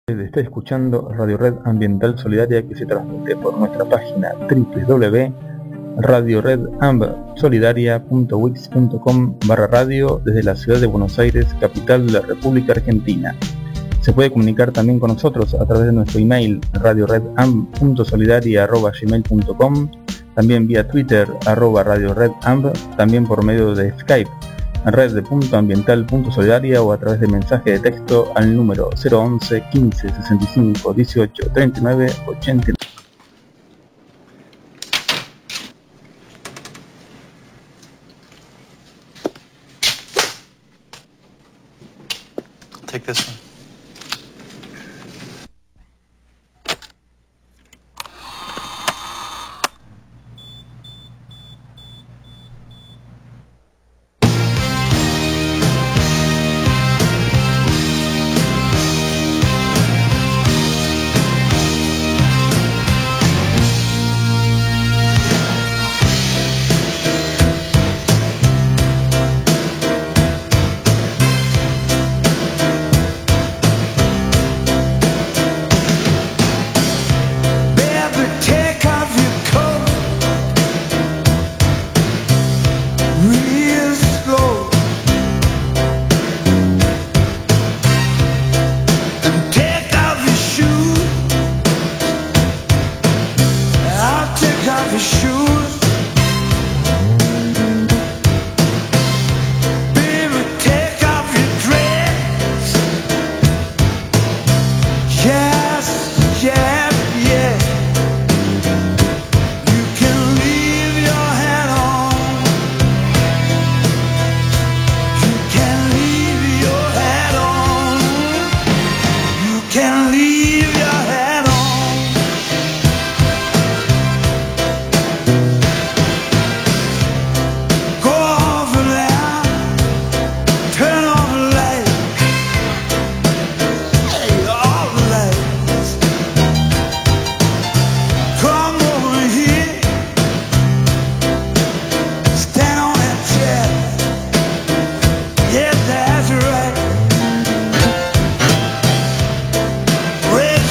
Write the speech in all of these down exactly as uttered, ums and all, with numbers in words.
Está escuchando Radio Red Ambiental Solidaria, que se transmite por nuestra página doble u doble u doble u punto radio red amb solidaria punto wix punto com barra radio desde la ciudad de Buenos Aires, capital de la República Argentina. Se puede comunicar también con nosotros a través de nuestro email radio red amb punto solidaria arroba gmail punto com, también vía Twitter arroba radio red amb, también por medio de Skype red punto ambiental punto solidaria o a través de mensaje de texto al número cero once quince sesenta y cinco dieciocho treinta y nueve ochenta y nueve. Take this one. Red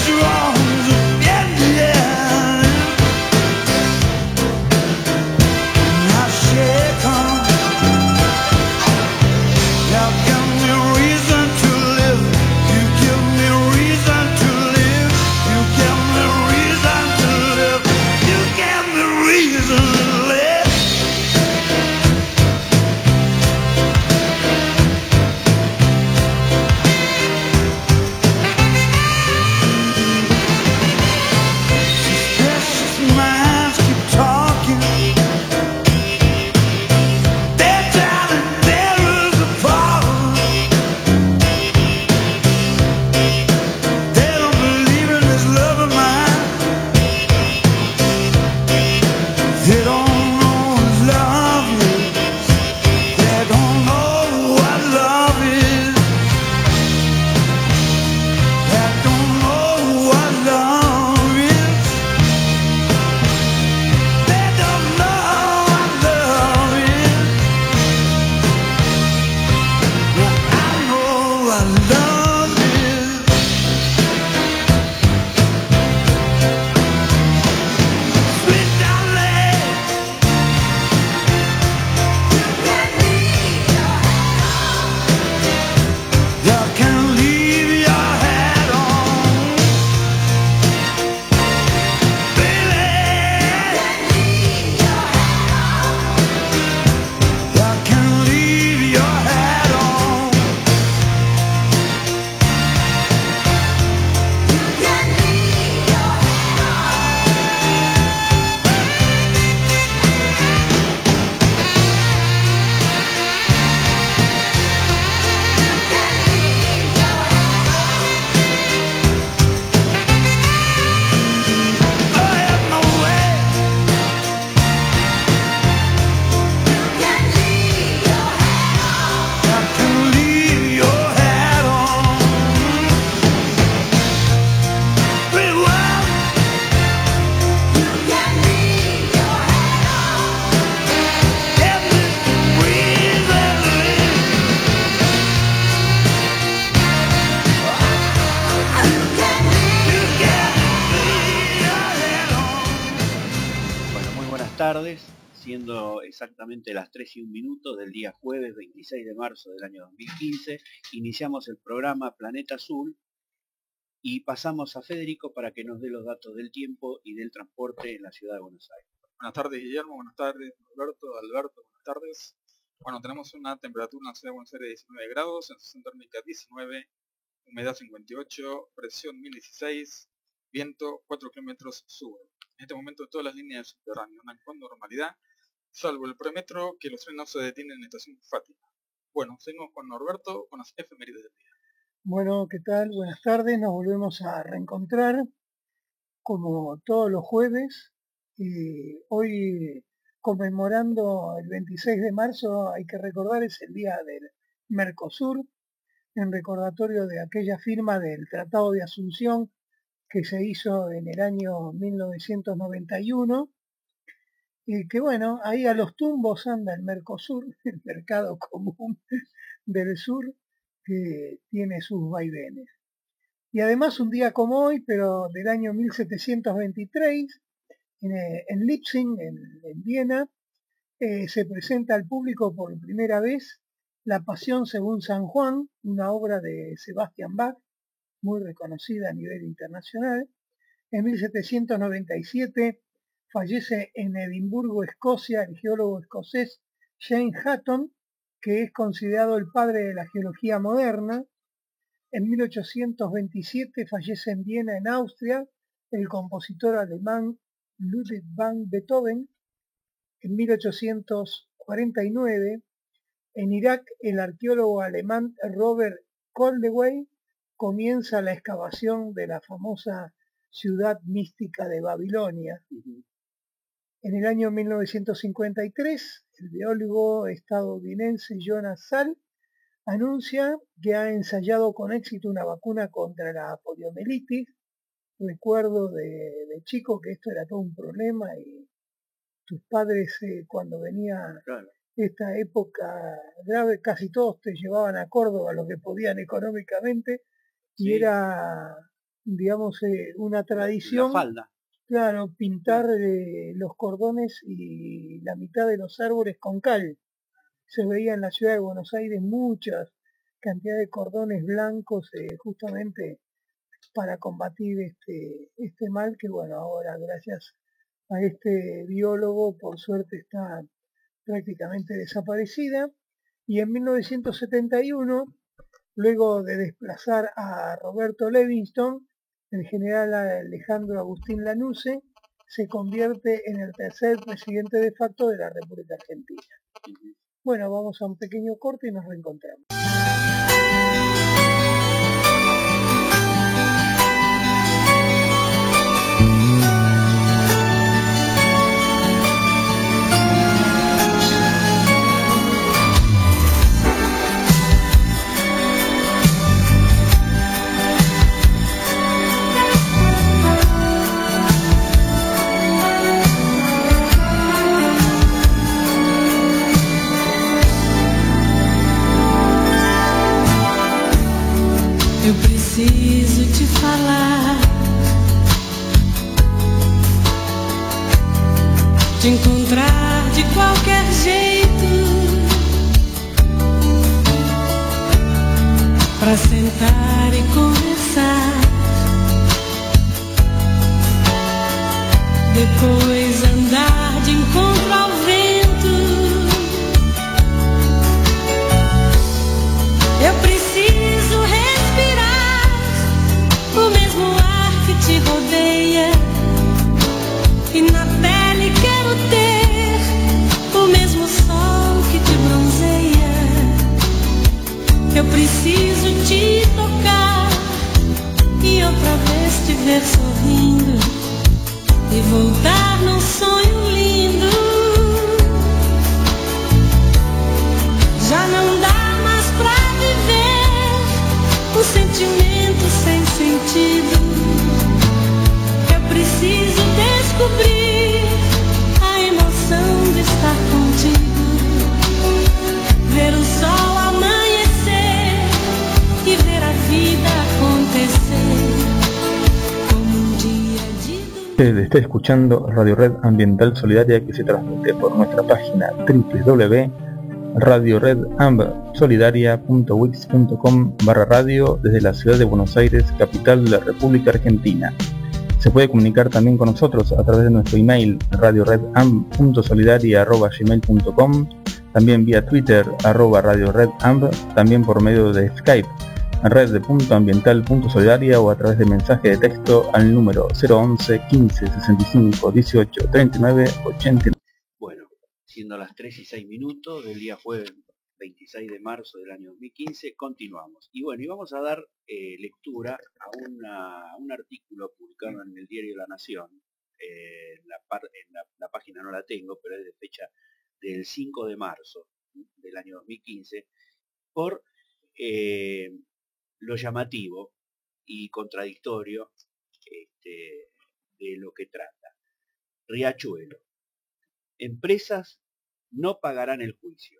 tardes, siendo exactamente las tres y un minuto del día jueves veintiséis de marzo del año dos mil quince, iniciamos el programa Planeta Azul y pasamos a Federico para que nos dé los datos del tiempo y del transporte en la ciudad de Buenos Aires. Buenas tardes, Guillermo, buenas tardes, Alberto, Alberto, buenas tardes. Bueno, tenemos una temperatura en la ciudad de Buenos Aires de diecinueve grados, sensación térmica diecinueve, humedad cincuenta y ocho, presión mil dieciséis, viento cuatro kilómetros sur. En este momento todas las líneas del subterráneo andan con normalidad, salvo el premetro, que los trenes no se detienen en la estación Fátima. Bueno, seguimos con Norberto con las efemérides del día. Bueno, ¿qué tal? Buenas tardes, nos volvemos a reencontrar como todos los jueves. Y hoy, conmemorando el veintiséis de marzo, hay que recordar, es el día del Mercosur, en recordatorio de aquella firma del Tratado de Asunción que se hizo en el año mil novecientos noventa y uno, y que bueno, ahí a los tumbos anda el Mercosur, el mercado común del sur, que tiene sus vaivenes. Y además un día como hoy, pero del año mil setecientos veintitrés, en, en Leipzig, en, en Viena, eh, se presenta al público por primera vez La Pasión según San Juan, una obra de Sebastian Bach, muy reconocida a nivel internacional. En mil setecientos noventa y siete fallece en Edimburgo, Escocia, el geólogo escocés James Hutton, que es considerado el padre de la geología moderna. En mil ochocientos veintisiete fallece en Viena, en Austria, el compositor alemán Ludwig van Beethoven. En mil ochocientos cuarenta y nueve, en Irak, el arqueólogo alemán Robert Koldewey comienza la excavación de la famosa ciudad mística de Babilonia. Uh-huh. En el año mil novecientos cincuenta y tres, el biólogo estadounidense Jonas Salk anuncia que ha ensayado con éxito una vacuna contra la poliomielitis. Recuerdo de, de chico que esto era todo un problema y tus padres eh, cuando venía claro. esta época grave, casi todos te llevaban a Córdoba lo que podían económicamente. Sí. Y era, digamos, eh, una tradición, la falda. Claro, pintar eh, los cordones y la mitad de los árboles con cal. Se veía en la ciudad de Buenos Aires muchas cantidad de cordones blancos eh, justamente para combatir este, este mal que, bueno, ahora gracias a este biólogo, por suerte está prácticamente desaparecida. Y en mil novecientos setenta y uno, luego de desplazar a Roberto Levingston, el general Alejandro Agustín Lanusse se convierte en el tercer presidente de facto de la República Argentina. Bueno, vamos a un pequeño corte y nos reencontramos. Eu preciso te falar, te encontrar de qualquer jeito, pra sentar e conversar, depois andar de encontro ao vento. Eu preciso respirar o mesmo ar que te rodeia, e na pele quero ter o mesmo sol que te bronzeia. Eu preciso te tocar e outra vez te ver sorrindo e voltar num sonho lindo. Já não dá mais pra viver um sentimento sem sentido. Eu preciso descobrir a emoção de estar contigo, ver o sol amanhecer e ver a vida acontecer como um dia de domingo. Usted está escuchando Radio Red Ambiental Solidaria, que se transmite por nuestra página doble u doble u doble u punto radio red amb solidaria punto wix punto com barra radio desde la ciudad de Buenos Aires, capital de la República Argentina. Se puede comunicar también con nosotros a través de nuestro email radio red amb punto solidaria arroba gmail punto com, también vía Twitter arroba radio red amb, también por medio de Skype red punto ambiental punto solidaria o a través de mensaje de texto al número cero once quince sesenta y cinco dieciocho treinta y nueve ochenta y nueve. Bueno, siendo las tres y seis minutos del día jueves veintiséis de marzo del año dos mil quince, continuamos. Y bueno, y vamos a dar eh, lectura a, una, a un artículo publicado en el diario La Nación. Eh, la, par, en la, la página no la tengo, pero es de fecha del cinco de marzo del año dos mil quince, por eh, lo llamativo y contradictorio este, de lo que trata. Riachuelo. Empresas no pagarán el juicio.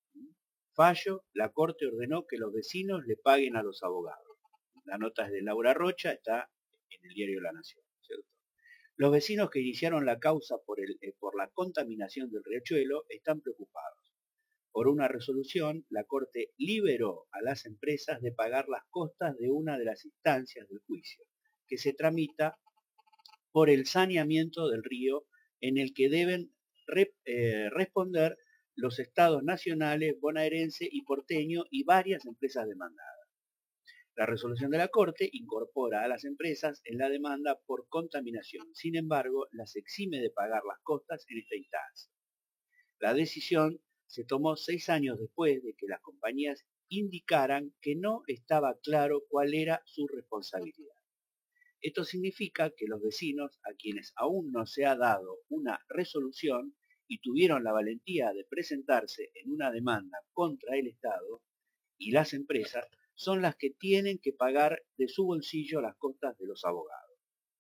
Fallo, la Corte ordenó que los vecinos le paguen a los abogados. La nota es de Laura Rocha, está en el diario La Nación, ¿cierto? Los vecinos que iniciaron la causa por, el, eh, por la contaminación del riachuelo están preocupados. Por una resolución, la Corte liberó a las empresas de pagar las costas de una de las instancias del juicio, que se tramita por el saneamiento del río, en el que deben re, eh, responder los estados nacionales, bonaerense y porteño y varias empresas demandadas. La resolución de la Corte incorpora a las empresas en la demanda por contaminación, sin embargo, las exime de pagar las costas en esta instancia. La decisión se tomó seis años después de que las compañías indicaran que no estaba claro cuál era su responsabilidad. Esto significa que los vecinos, a quienes aún no se ha dado una resolución y tuvieron la valentía de presentarse en una demanda contra el Estado y las empresas, son las que tienen que pagar de su bolsillo las costas de los abogados.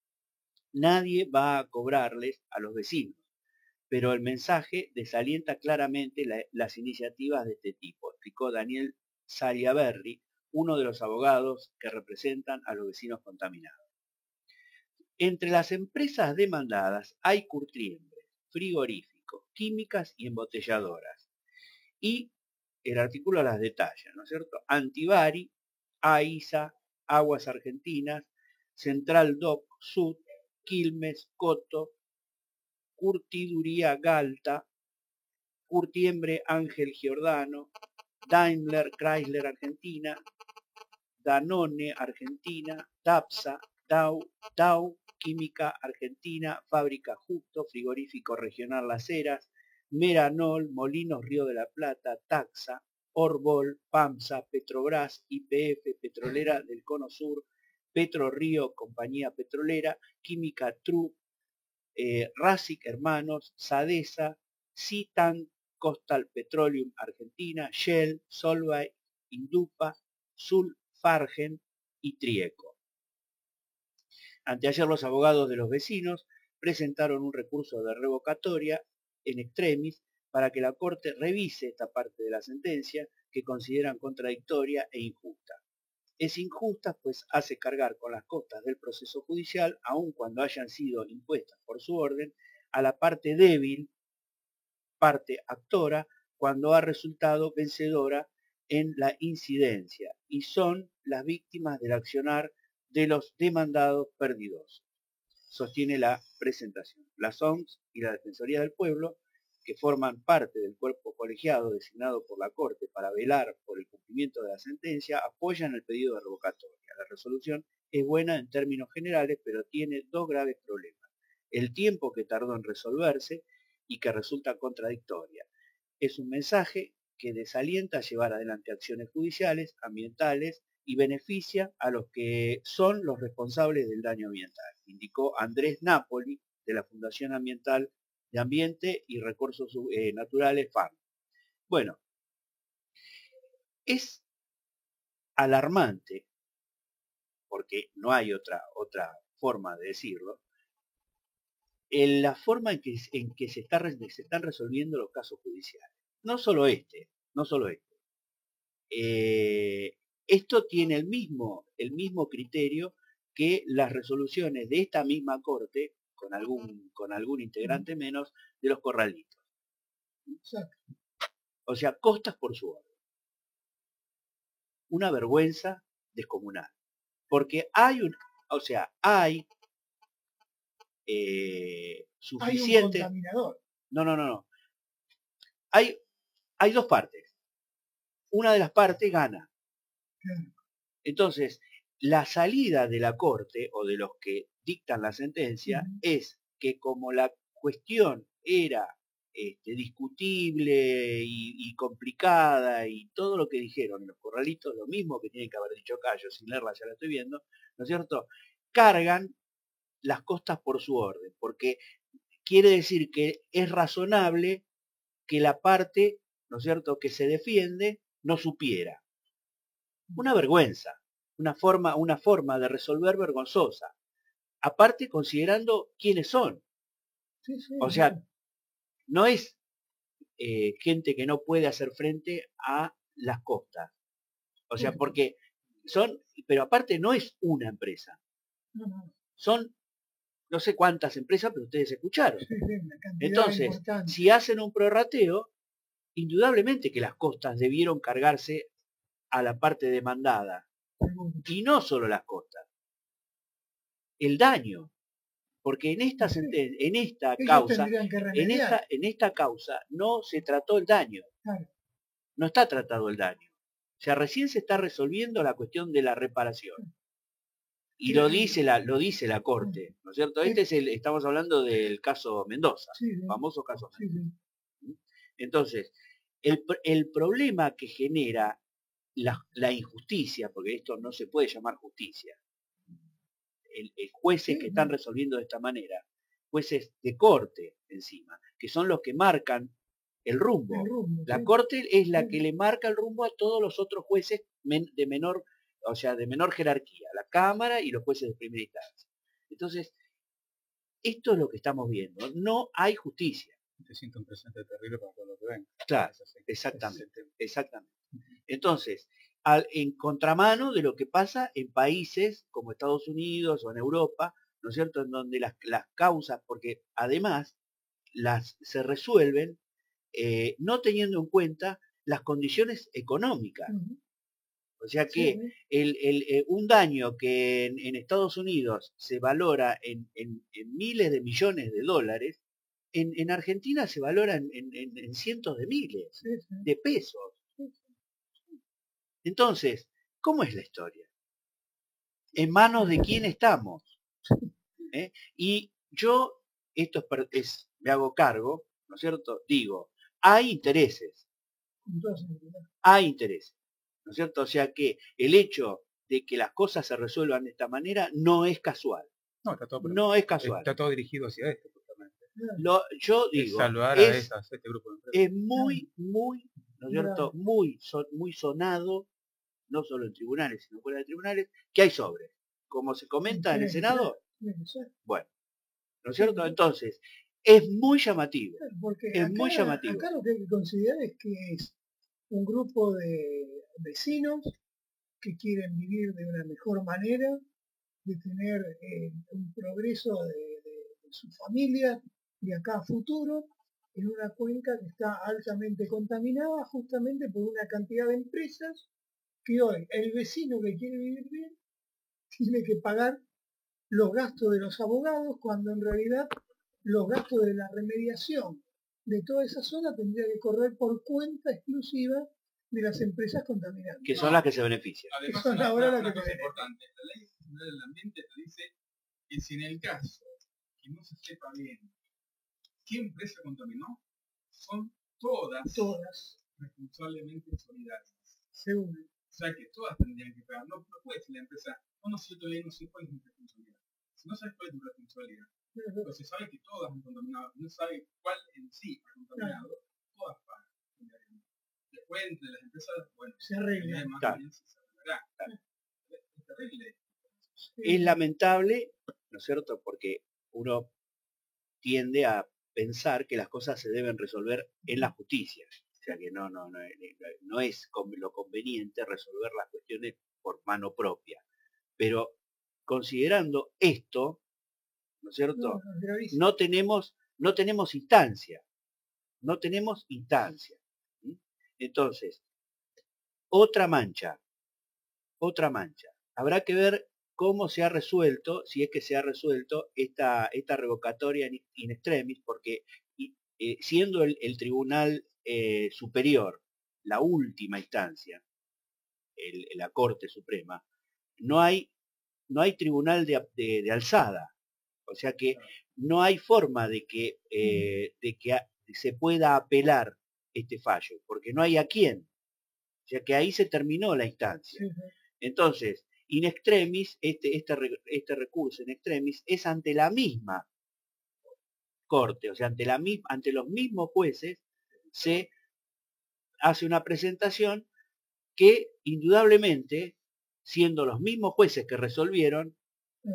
Nadie va a cobrarles a los vecinos, pero el mensaje desalienta claramente la, las iniciativas de este tipo, explicó Daniel Sariaberri, uno de los abogados que representan a los vecinos contaminados. Entre las empresas demandadas hay curtiembres, frigoríficos, químicas y embotelladoras. Y el artículo las detalla, ¿no es cierto? Antivari, AISA, Aguas Argentinas, Central Doc, Sud, Quilmes, Coto, Curtiduría Galta, Curtiembre Ángel Giordano, Daimler Chrysler Argentina, Danone Argentina, Dapsa, Dow, Dow Química Argentina, Fábrica Justo, Frigorífico Regional Las Heras, Meranol, Molinos Río de la Plata, Taxa, Orbol, PAMSA, Petrobras, Y P F, Petrolera del Cono Sur, Petro Río, Compañía Petrolera, Química Tru, eh, Rasic Hermanos, Sadesa, Citan, Coastal Petroleum Argentina, Shell, Solvay, Indupa, Sulfargen y Trieco. Anteayer los abogados de los vecinos presentaron un recurso de revocatoria en extremis para que la Corte revise esta parte de la sentencia que consideran contradictoria e injusta. Es injusta pues hace cargar con las costas del proceso judicial, aun cuando hayan sido impuestas por su orden, a la parte débil, parte actora, cuando ha resultado vencedora en la incidencia, y son las víctimas del accionar de los demandados perdidos. Sostiene la presentación. Las O N Gs y la Defensoría del Pueblo, que forman parte del cuerpo colegiado designado por la Corte para velar por el cumplimiento de la sentencia, apoyan el pedido de revocatoria. La resolución es buena en términos generales, pero tiene dos graves problemas. El tiempo que tardó en resolverse y que resulta contradictoria. Es un mensaje que desalienta llevar adelante acciones judiciales, ambientales y beneficia a los que son los responsables del daño ambiental, indicó Andrés Napoli, de la Fundación Ambiental de Ambiente y Recursos eh, Naturales, F A M. Bueno, es alarmante, porque no hay otra, otra forma de decirlo, en la forma en que, en que se, está, se están resolviendo los casos judiciales. No solo este, no solo este. Eh, esto tiene el mismo, el mismo criterio que las resoluciones de esta misma Corte, con algún, con algún integrante menos, de los corralitos. Exacto. O sea, costas por su orden. Una vergüenza descomunal. Porque hay un, o sea, hay eh, suficiente. Hay un contaminador. No, no, no, no. Hay, hay dos partes. Una de las partes gana. Claro. Entonces, la salida de la corte o de los que dictan la sentencia Uh-huh. es que como la cuestión era este, discutible y, y complicada y todo lo que dijeron los corralitos, lo mismo que tienen que haber dicho acá, yo sin leerla ya la estoy viendo, ¿no es cierto? Cargan las costas por su orden, porque quiere decir que es razonable que la parte, ¿no es cierto?, que se defiende no supiera. Una vergüenza, una forma, una forma de resolver vergonzosa. Aparte considerando quiénes son. Sí, sí, O sea, claro. no es eh, gente que no puede hacer frente a las costas. O sea, porque son, pero aparte no es una empresa. No, no. Son no sé cuántas empresas, pero ustedes escucharon. Sí, sí, una cantidad Entonces, importante. si hacen un prorrateo, indudablemente que las costas debieron cargarse a la parte demandada. Seguro. Y no solo las costas. El daño. Porque en esta, Sí. senten- en esta Ellos causa, tendrían que en remediar. esta, en esta causa no se trató el daño. Claro. No está tratado el daño. O sea, recién se está resolviendo la cuestión de la reparación. Y lo dice la, lo dice la Corte, ¿no es cierto? Este es el, estamos hablando del caso Mendoza, Sí, sí. famoso caso Sí, Mendoza. sí. Entonces, el, el problema que genera la, la injusticia, porque esto no se puede llamar justicia, el, el jueces Sí, que están sí. resolviendo de esta manera, jueces de corte encima, que son los que marcan el rumbo. El rumbo, La sí. corte es la Sí. que le marca el rumbo a todos los otros jueces men, de menor, o sea, de menor jerarquía, la Cámara y los jueces de primera instancia. Entonces, esto es lo que estamos viendo. No hay justicia. Te siento un presente terrible para todo lo que ven. Claro, Es así. exactamente, Es exactamente. Entonces, al, en contramano de lo que pasa en países como Estados Unidos o en Europa, ¿no es cierto?, en donde las, las causas, porque además las se resuelven eh, no teniendo en cuenta las condiciones económicas. Uh-huh. O sea Sí, que sí. el, el, eh, un daño que en, en Estados Unidos se valora en, en, en miles de millones de dólares, en, en Argentina se valora en, en, en cientos de miles Sí, sí. de pesos. Sí, Entonces, ¿cómo es la historia? ¿En manos de quién estamos? ¿Eh? Y yo, esto es, es, me hago cargo, ¿no es cierto? Digo, hay intereses, con toda seguridad. hay intereses, ¿no es cierto? O sea que el hecho de que las cosas se resuelvan de esta manera no es casual, No, está todo, no es casual. está todo dirigido hacia esto, justamente. Claro. Lo, yo Es digo, salvar a, es, esas, a este grupo de empresas. es muy, muy, ¿no es cierto? Claro. Muy, son, muy sonado, no solo en tribunales, sino fuera de tribunales, que hay sobres. Como se comenta en el Tiene que ser, Senado, tiene que ser. bueno, ¿no es cierto? Entonces, es muy llamativo, Claro, porque es acá, muy llamativo. acá lo que hay que considerar es que es un grupo de vecinos que quieren vivir de una mejor manera, de tener eh, un progreso de, de, de su familia de acá a futuro, en una cuenca que está altamente contaminada justamente por una cantidad de empresas que hoy el vecino que quiere vivir bien tiene que pagar los gastos de los abogados cuando en realidad los gastos de la remediación de toda esa zona tendría que correr por cuenta exclusiva de las empresas contaminantes. Que son las que se benefician. Además, Son una, ahora una, las una que cosa te- importante, la ley general del ambiente te dice que si en el caso que no se sepa bien qué empresa contaminó, son todas, Todas, responsablemente solidarias. seguro. O sea que todas tendrían que pagar. No, no puede ser la empresa, no, no sé, yo todavía no sé cuál es mi responsabilidad. Si no sabes cuál es tu responsabilidad, pero si sabes que todas han contaminado, no sabes cuál en sí ha contaminado, todas pagan. Después entre las empresas, bueno, Se arregla. más Claro. bien se arreglará. Es terrible. Es lamentable, ¿no es cierto? Porque uno tiende a pensar que las cosas se deben resolver en la justicia. O sea que no, no, no, no es lo conveniente resolver las cuestiones por mano propia. Pero considerando esto, ¿no es cierto? No, no, gravísimo. No tenemos, no tenemos instancia, no tenemos instancia. ¿Sí? Entonces, otra mancha, otra mancha. Habrá que ver cómo se ha resuelto, si es que se ha resuelto esta, esta revocatoria in, in extremis, porque eh, siendo el, el tribunal eh, superior la última instancia, el, la Corte Suprema, no hay, no hay tribunal de, de, de alzada. O sea que no hay forma de que, eh, de que a, se pueda apelar este fallo, porque no hay a quién. O sea que ahí se terminó la instancia. Sí, sí. Entonces, in extremis, este, este, este recurso in extremis es ante la misma Corte, o sea, ante, la, ante los mismos jueces se hace una presentación que indudablemente, siendo los mismos jueces que resolvieron, Sí.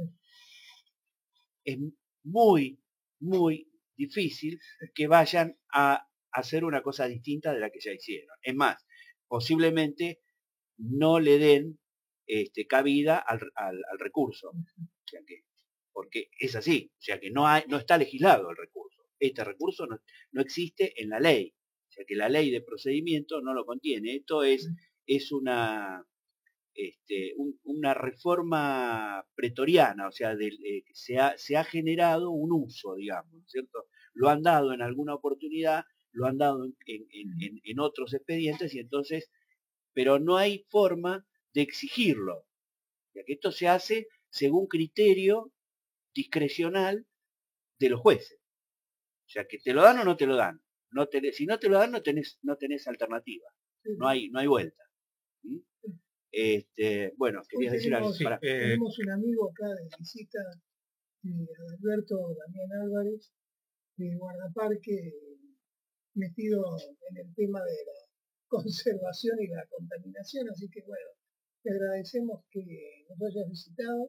es muy, muy difícil que vayan a hacer una cosa distinta de la que ya hicieron. Es más, posiblemente no le den este, cabida al, al, al recurso. O sea que, porque es así, o sea que no, hay, no está legislado el recurso. Este recurso no, no existe en la ley. O sea que la ley de procedimiento no lo contiene. Esto es, es una... Este, un, una reforma pretoriana, o sea, de, eh, se, ha, se ha generado un uso, digamos, ¿cierto? Lo han dado en alguna oportunidad, lo han dado en, en, en, en otros expedientes, y entonces, pero no hay forma de exigirlo, ya que esto se hace según criterio discrecional de los jueces. O sea, que te lo dan o no te lo dan. No tenés, si no te lo dan, no tenés, no tenés alternativa. No hay, no hay vuelta. ¿Mm? Este, bueno, querías decir algo. Tenemos, Sí, eh, tenemos un amigo acá de visita, eh, Alberto Damián Álvarez, de Guardaparque, metido en el tema de la conservación y la contaminación, así que bueno, te agradecemos que nos hayas visitado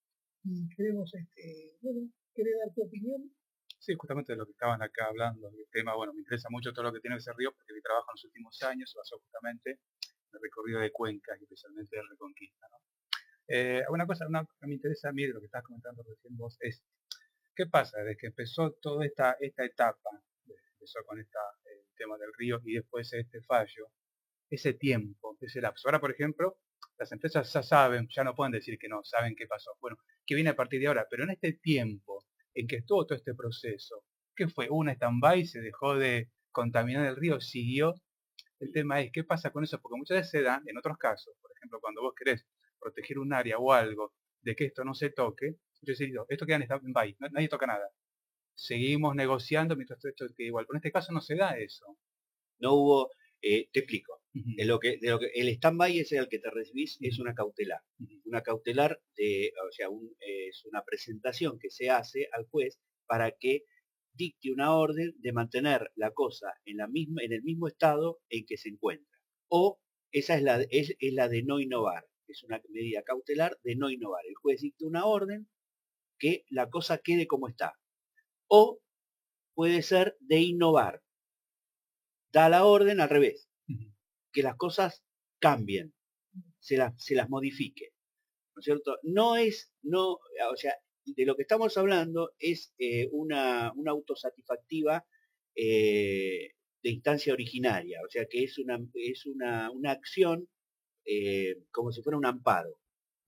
y queremos, este, bueno, ¿querés dar tu opinión? Sí, justamente de lo que estaban acá hablando, del tema, bueno, me interesa mucho todo lo que tiene ese río, porque mi trabajo en los últimos años se basó justamente en el recorrido de cuencas, especialmente de Reconquista, ¿no? Eh, una cosa una, que me interesa a mí de lo que estás comentando recién vos es, ¿qué pasa? Desde que empezó toda esta, esta etapa, empezó con esta, el tema del río y después este fallo, ese tiempo, ese lapso. Ahora, por ejemplo, las empresas ya saben, ya no pueden decir que no, saben qué pasó. Bueno, ¿qué viene a partir de ahora? Pero en este tiempo en que estuvo todo este proceso, ¿qué fue? ¿Un stand-by? ¿Se dejó de contaminar el río? ¿Siguió? El tema es, ¿qué pasa con eso? Porque muchas veces se da, en otros casos, por ejemplo, cuando vos querés proteger un área o algo, de que esto no se toque, yo decido, esto queda en stand-by, nadie toca nada. Seguimos negociando mientras esto quede igual. Pero en este caso no se da eso. No hubo, eh, te explico. Uh-huh. de lo que, de lo que, el stand-by ese al que te recibís es una cautelar. Uh-huh. Una cautelar, de, o sea, un, eh, es una presentación que se hace al juez para que dicte una orden de mantener la cosa en, la misma, en el mismo estado en que se encuentra. O esa es la, es, es la de no innovar. Es una medida cautelar de no innovar. El juez dicta una orden que la cosa quede como está. O puede ser de innovar. Da la orden al revés. Uh-huh. Que las cosas cambien, se las, se las modifique. ¿No es cierto? No es, no, o sea, de lo que estamos hablando es eh, una, una autosatisfactiva eh, de instancia originaria, o sea que es una, es una, una acción eh, como si fuera un amparo.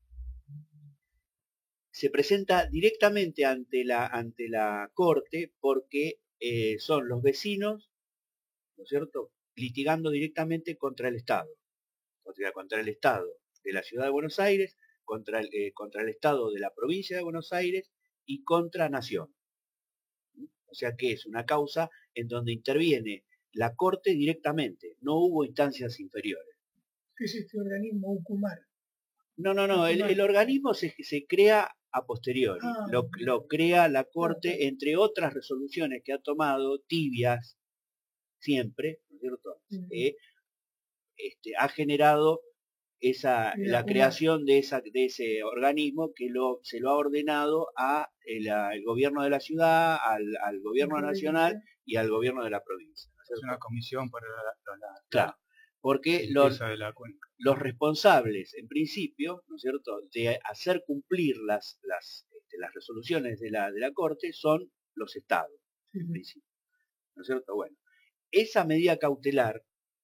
Se presenta directamente ante la, ante la Corte porque eh, son los vecinos, ¿no es cierto?, litigando directamente contra el Estado, o sea, contra el Estado de la Ciudad de Buenos Aires, contra el, eh, contra el Estado de la provincia de Buenos Aires y contra Nación. O sea que es una causa en donde interviene la Corte directamente, no hubo instancias inferiores. ¿Qué es este organismo Ucumar? No, no, no, el, el organismo se, se crea a posteriori, ah, lo, lo crea la Corte, claro, entre otras resoluciones que ha tomado, tibias, siempre, ¿no es cierto? Uh-huh. eh, este, ha generado esa, la creación de, esa, de ese organismo que lo, se lo ha ordenado a el, a el gobierno de la ciudad, al, al gobierno nacional y al gobierno de la provincia. ¿No es una comisión para la, la, la claro, porque los, los responsables, en principio, ¿no es cierto?, de hacer cumplir las, las, este, este, las resoluciones de la, de la Corte son los estados, Sí, en sí. principio. ¿No es cierto? Bueno, esa medida cautelar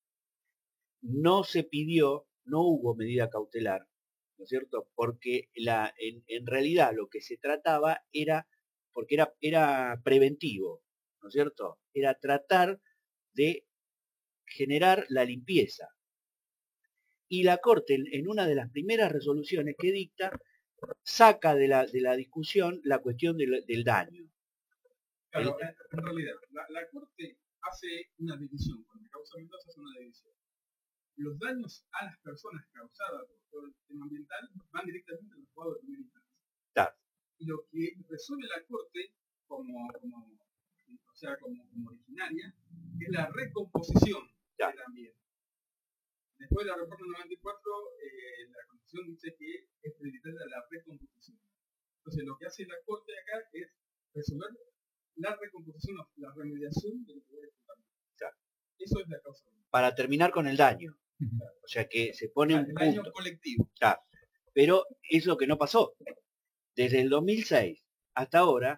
no se pidió, no hubo medida cautelar, ¿no es cierto? Porque la, en, en realidad lo que se trataba era, porque era, era preventivo, ¿no es cierto? Era tratar de generar la limpieza. Y la Corte, en, en una de las primeras resoluciones que dicta, saca de la, de la discusión la cuestión del, del daño. Claro, El- en en realidad, la, la Corte hace una división, cuando causa Mendoza hace una división. Los daños a las personas causadas por todo el tema ambiental van directamente a los juzgados de primera instancia. Claro. Y lo que resuelve la Corte como, como, o sea, como, como originaria es la recomposición Claro. del ambiente. Después de la reforma noventa y cuatro, eh, la Constitución dice que es prioritaria la recomposición. Entonces, lo que hace la Corte acá es resolver la recomposición, la remediación de los lugares contaminados. Claro. Eso es la causa. Para terminar con el daño. O sea que se pone un El daño punto. colectivo. Claro. Pero es lo que no pasó. Desde el dos mil seis hasta ahora,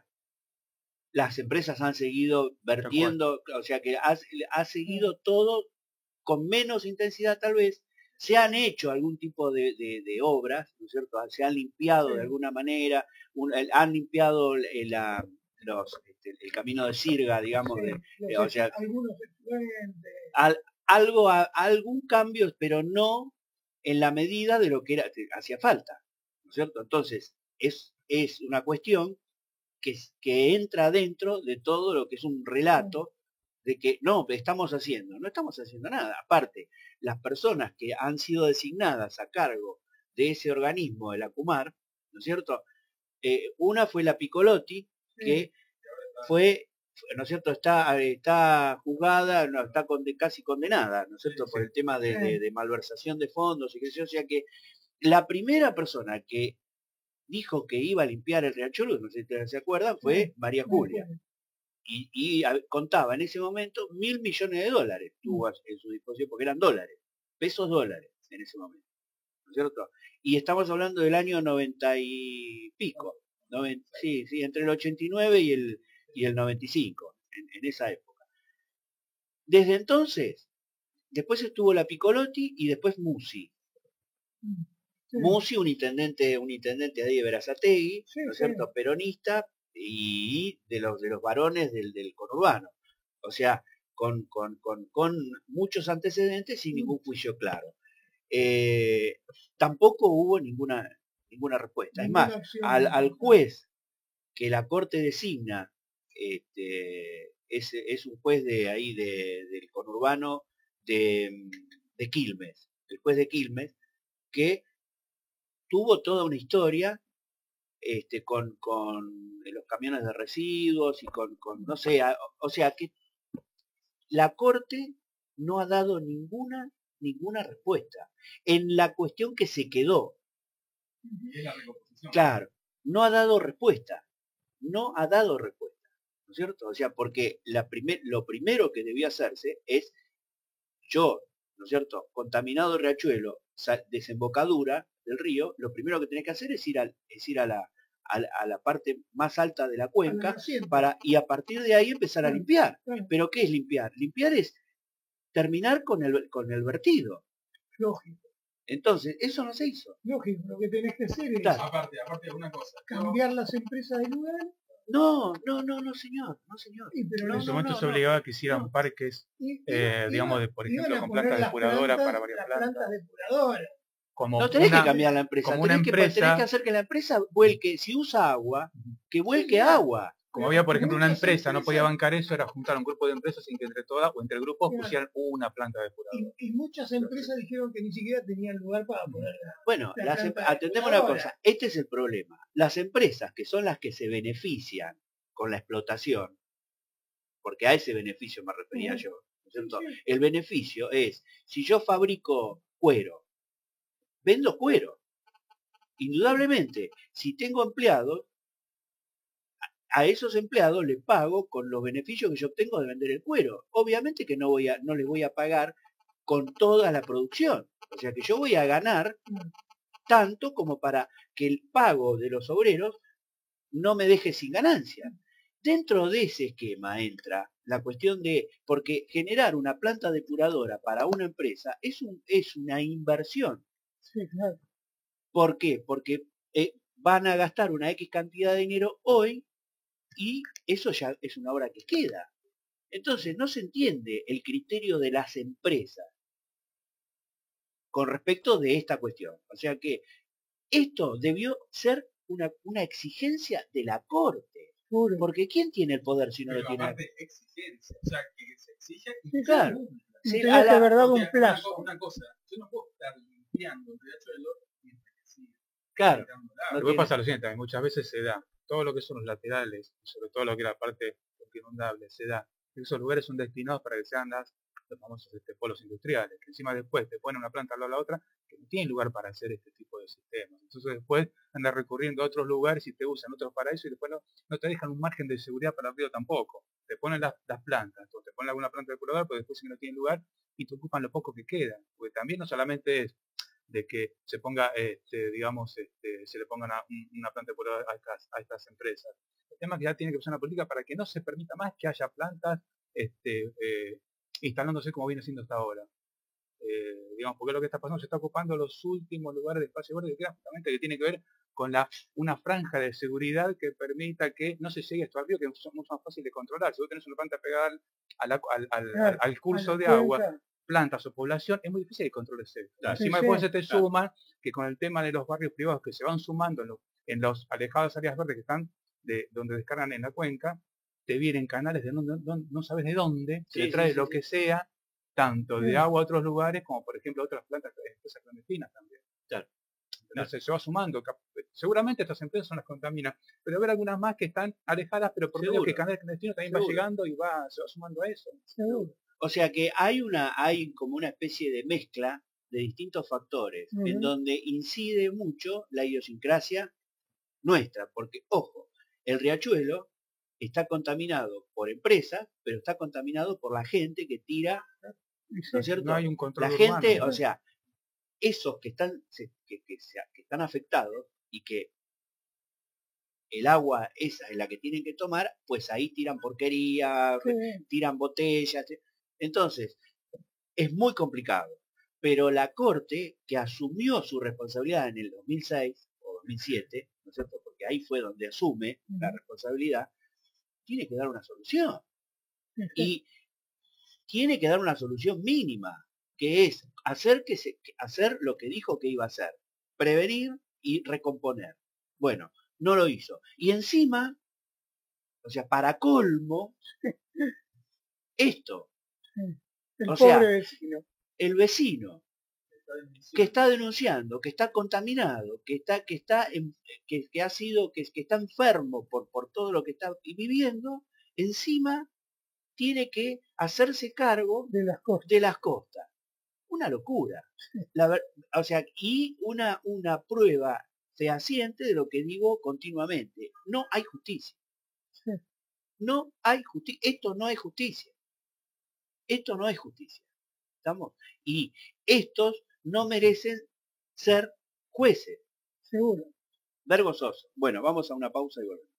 las empresas han seguido vertiendo, o sea que ha, ha seguido todo con menos intensidad tal vez. Se han hecho algún tipo de, de, de obras, ¿no es cierto? Se han limpiado de alguna manera, un, el, han limpiado el, la, los, este, el camino de Sirga, digamos, Sí, de, los eh, o sea, algunos estudiantes. al, algo, a, algún cambio, pero no en la medida de lo que era, que hacía falta, ¿no es cierto? Entonces, es, es una cuestión que, que entra dentro de todo lo que es un relato de que no, estamos haciendo, no estamos haciendo nada. Aparte, las personas que han sido designadas a cargo de ese organismo, el ACUMAR, ¿no es cierto? Eh, una fue la Piccolotti, que fue, ¿no es cierto?, está, está juzgada, no, está conde, casi condenada, ¿no es cierto?, por el tema de, de, de malversación de fondos y qué sé yo. O sea que la primera persona que dijo que iba a limpiar el riachuelo, no sé si ustedes se acuerdan, fue María Julia. Y, y a, contaba en ese momento mil millones de dólares tuvo en su disposición, porque eran dólares, pesos dólares en ese momento, ¿no es cierto? Y estamos hablando del año noventa y pico, noventa, sí, sí, entre el ochenta y nueve y el, y el noventa y cinco, en, en esa época. Desde entonces, después estuvo la Piccolotti y después Musi. Sí. Musi, un intendente, un intendente de ahí de Berazategui, sí, ¿no es cierto?, sí. Peronista, y de los de los varones del, del conurbano. O sea, con, con, con, con muchos antecedentes y ningún juicio claro. Eh, tampoco hubo ninguna, ninguna respuesta. Ninguna es más, al, al juez que la Corte designa, este, es, es un juez de ahí de, del conurbano de, de Quilmes, el juez de Quilmes, que tuvo toda una historia este, con, con los camiones de residuos y con, con no sé, a, o sea que la Corte no ha dado ninguna, ninguna respuesta en la cuestión que se quedó. ¿Y la recomposición? Claro, no ha dado respuesta, no ha dado respuesta, ¿no es cierto? O sea, porque la primer, lo primero que debía hacerse es, yo, ¿no es cierto?, contaminado el riachuelo, desembocadura del río, lo primero que tenés que hacer es ir, al, es ir a, la, a, la, a la parte más alta de la cuenca para, y a partir de ahí empezar a limpiar. ¿Pero qué es limpiar? Limpiar es terminar con el, con el vertido. Lógico. Entonces, eso no se hizo. Lógico, lo que tenés que hacer es claro. aparte, aparte de una cosa. Cambiar yo... las empresas de lugar. No, no, no, no, señor, no, señor. Sí, pero no, en ese no, momento no, se obligaba no, a que hicieran no. parques, y, eh, y, digamos, de, por ejemplo, con plantas depuradoras para varias las plantas. plantas depuradoras. Como no tenés una, que cambiar la empresa, como tenés, una que, empresa, tenés que hacer que la empresa vuelque, si usa agua, que vuelque sí, agua. Como había, por ejemplo, una empresa, no podía bancar eso, era juntar un grupo de empresas sin que entre todas o entre grupos claro. pusieran una planta depuradora. Y, y muchas empresas dijeron que ni siquiera tenían lugar para poner la, Bueno, la las, atendemos una cosa, este es el problema. Las empresas que son las que se benefician con la explotación, porque a ese beneficio me refería uh-huh. yo, ¿no es cierto? Sí. El beneficio es, si yo fabrico cuero, vendo cuero. Indudablemente, si tengo empleados, a esos empleados les pago con los beneficios que yo obtengo de vender el cuero. Obviamente que no, voy a, no les voy a pagar con toda la producción. O sea que yo voy a ganar tanto como para que el pago de los obreros no me dejes sin ganancia. Dentro de ese esquema entra la cuestión de, porque generar una planta depuradora para una empresa es, un, es una inversión. Sí, claro. ¿Por qué? Porque eh, van a gastar una X cantidad de dinero hoy y eso ya es una obra que queda. Entonces no se entiende el criterio de las empresas con respecto de esta cuestión. O sea que esto debió ser una, una exigencia de la Corte. Seguro. Porque ¿quién tiene el poder si no Pero lo tiene? aparte, exigencia, o sea, que se exige y Sí, Claro. Y Sí, tenés a que la- haber dado Porque un plazo. Una, una cosa, yo no puedo estar limpiando el riachuelo mientras que sigue Claro. tirando el No agua. Lo que tiene- pasa lo siguiente, también muchas veces se da todo lo que son los laterales, sobre todo lo que es la parte inundable, se da. Esos lugares son destinados para que sean las, los famosos este, polos industriales, que encima después te ponen una planta al lado de la otra, que no tienen lugar para hacer este tipo de sistemas. Entonces después andas recurriendo a otros lugares y te usan otros para eso y después no, no te dejan un margen de seguridad para el río tampoco. Te ponen las, las plantas, entonces te ponen alguna planta de depurador, pero después si no tienen lugar y te ocupan lo poco que queda. Porque también no solamente es de que se ponga, este, digamos, este, se le ponga una, una planta depuradora a estas, a estas empresas. El tema es que ya tiene que ser una política para que no se permita más que haya plantas este, eh, instalándose como viene siendo hasta ahora. Eh, digamos, porque lo que está pasando se está ocupando los últimos lugares de espacio verde que quedan, justamente que tiene que ver con la, una franja de seguridad que permita que no se llegue a esto al río, que es mucho más fácil de controlar. Si vos tenés una planta pegada al, al, al, al, Claro, al curso a la de agua, cuenca. plantas o población, es muy difícil de controlar eso. Claro. Sí, Encima sí. después se te Claro. suma que con el tema de los barrios privados que se van sumando en los, en los alejadas áreas verdes que están de donde descargan en la cuenca, te vienen canales de no, no, no, no sabes de dónde, Sí, se trae sí, sí, lo sí. que sea, tanto de Sí. agua a otros lugares, como por ejemplo otras plantas, empresas clandestinas también. Claro. Entonces se va sumando. cap- Seguramente estas empresas son las que contaminan, pero habrá algunas más que están alejadas, pero por medio Seguro. que el canal clandestino también va Seguro. llegando y va, se va sumando a eso. Seguro. O sea que hay una, hay como una especie de mezcla de distintos factores Ujú. en donde incide mucho la idiosincrasia nuestra, porque ojo, el riachuelo está contaminado por empresas, pero está contaminado por la gente que tira, Y sí, ¿no es cierto? No hay un control La urbano. gente, o sea, esos que están, se- que, que se- que están afectados y que el agua esa es la que tienen que tomar, pues ahí tiran porquería, sí, tiran botellas. Entonces, es muy complicado. Pero la Corte, que asumió su responsabilidad en el dos mil seis o dos mil siete, ¿no es cierto? Porque ahí fue donde asume la Ujú. responsabilidad, tiene que dar una solución. sí, sí. Y tiene que dar una solución mínima, que es hacer, que se, hacer lo que dijo que iba a hacer, prevenir y recomponer. Bueno, no lo hizo. Y encima, o sea, para colmo, esto, El o pobre sea, vecino. el vecino que está denunciando, que está contaminado, que está, que está, en- que, que ha sido, que, que está enfermo por, por todo lo que está viviendo, encima tiene que hacerse cargo De las costas. de las costas. Una locura. La ver- o sea, y una, una prueba fehaciente de lo que digo continuamente. No hay justicia. Sí. No hay justicia. Esto no es justicia. Esto no es justicia. ¿Estamos? Y estos no merecen ser jueces. Seguro. Vergonzoso. Bueno, vamos a una pausa y volvemos.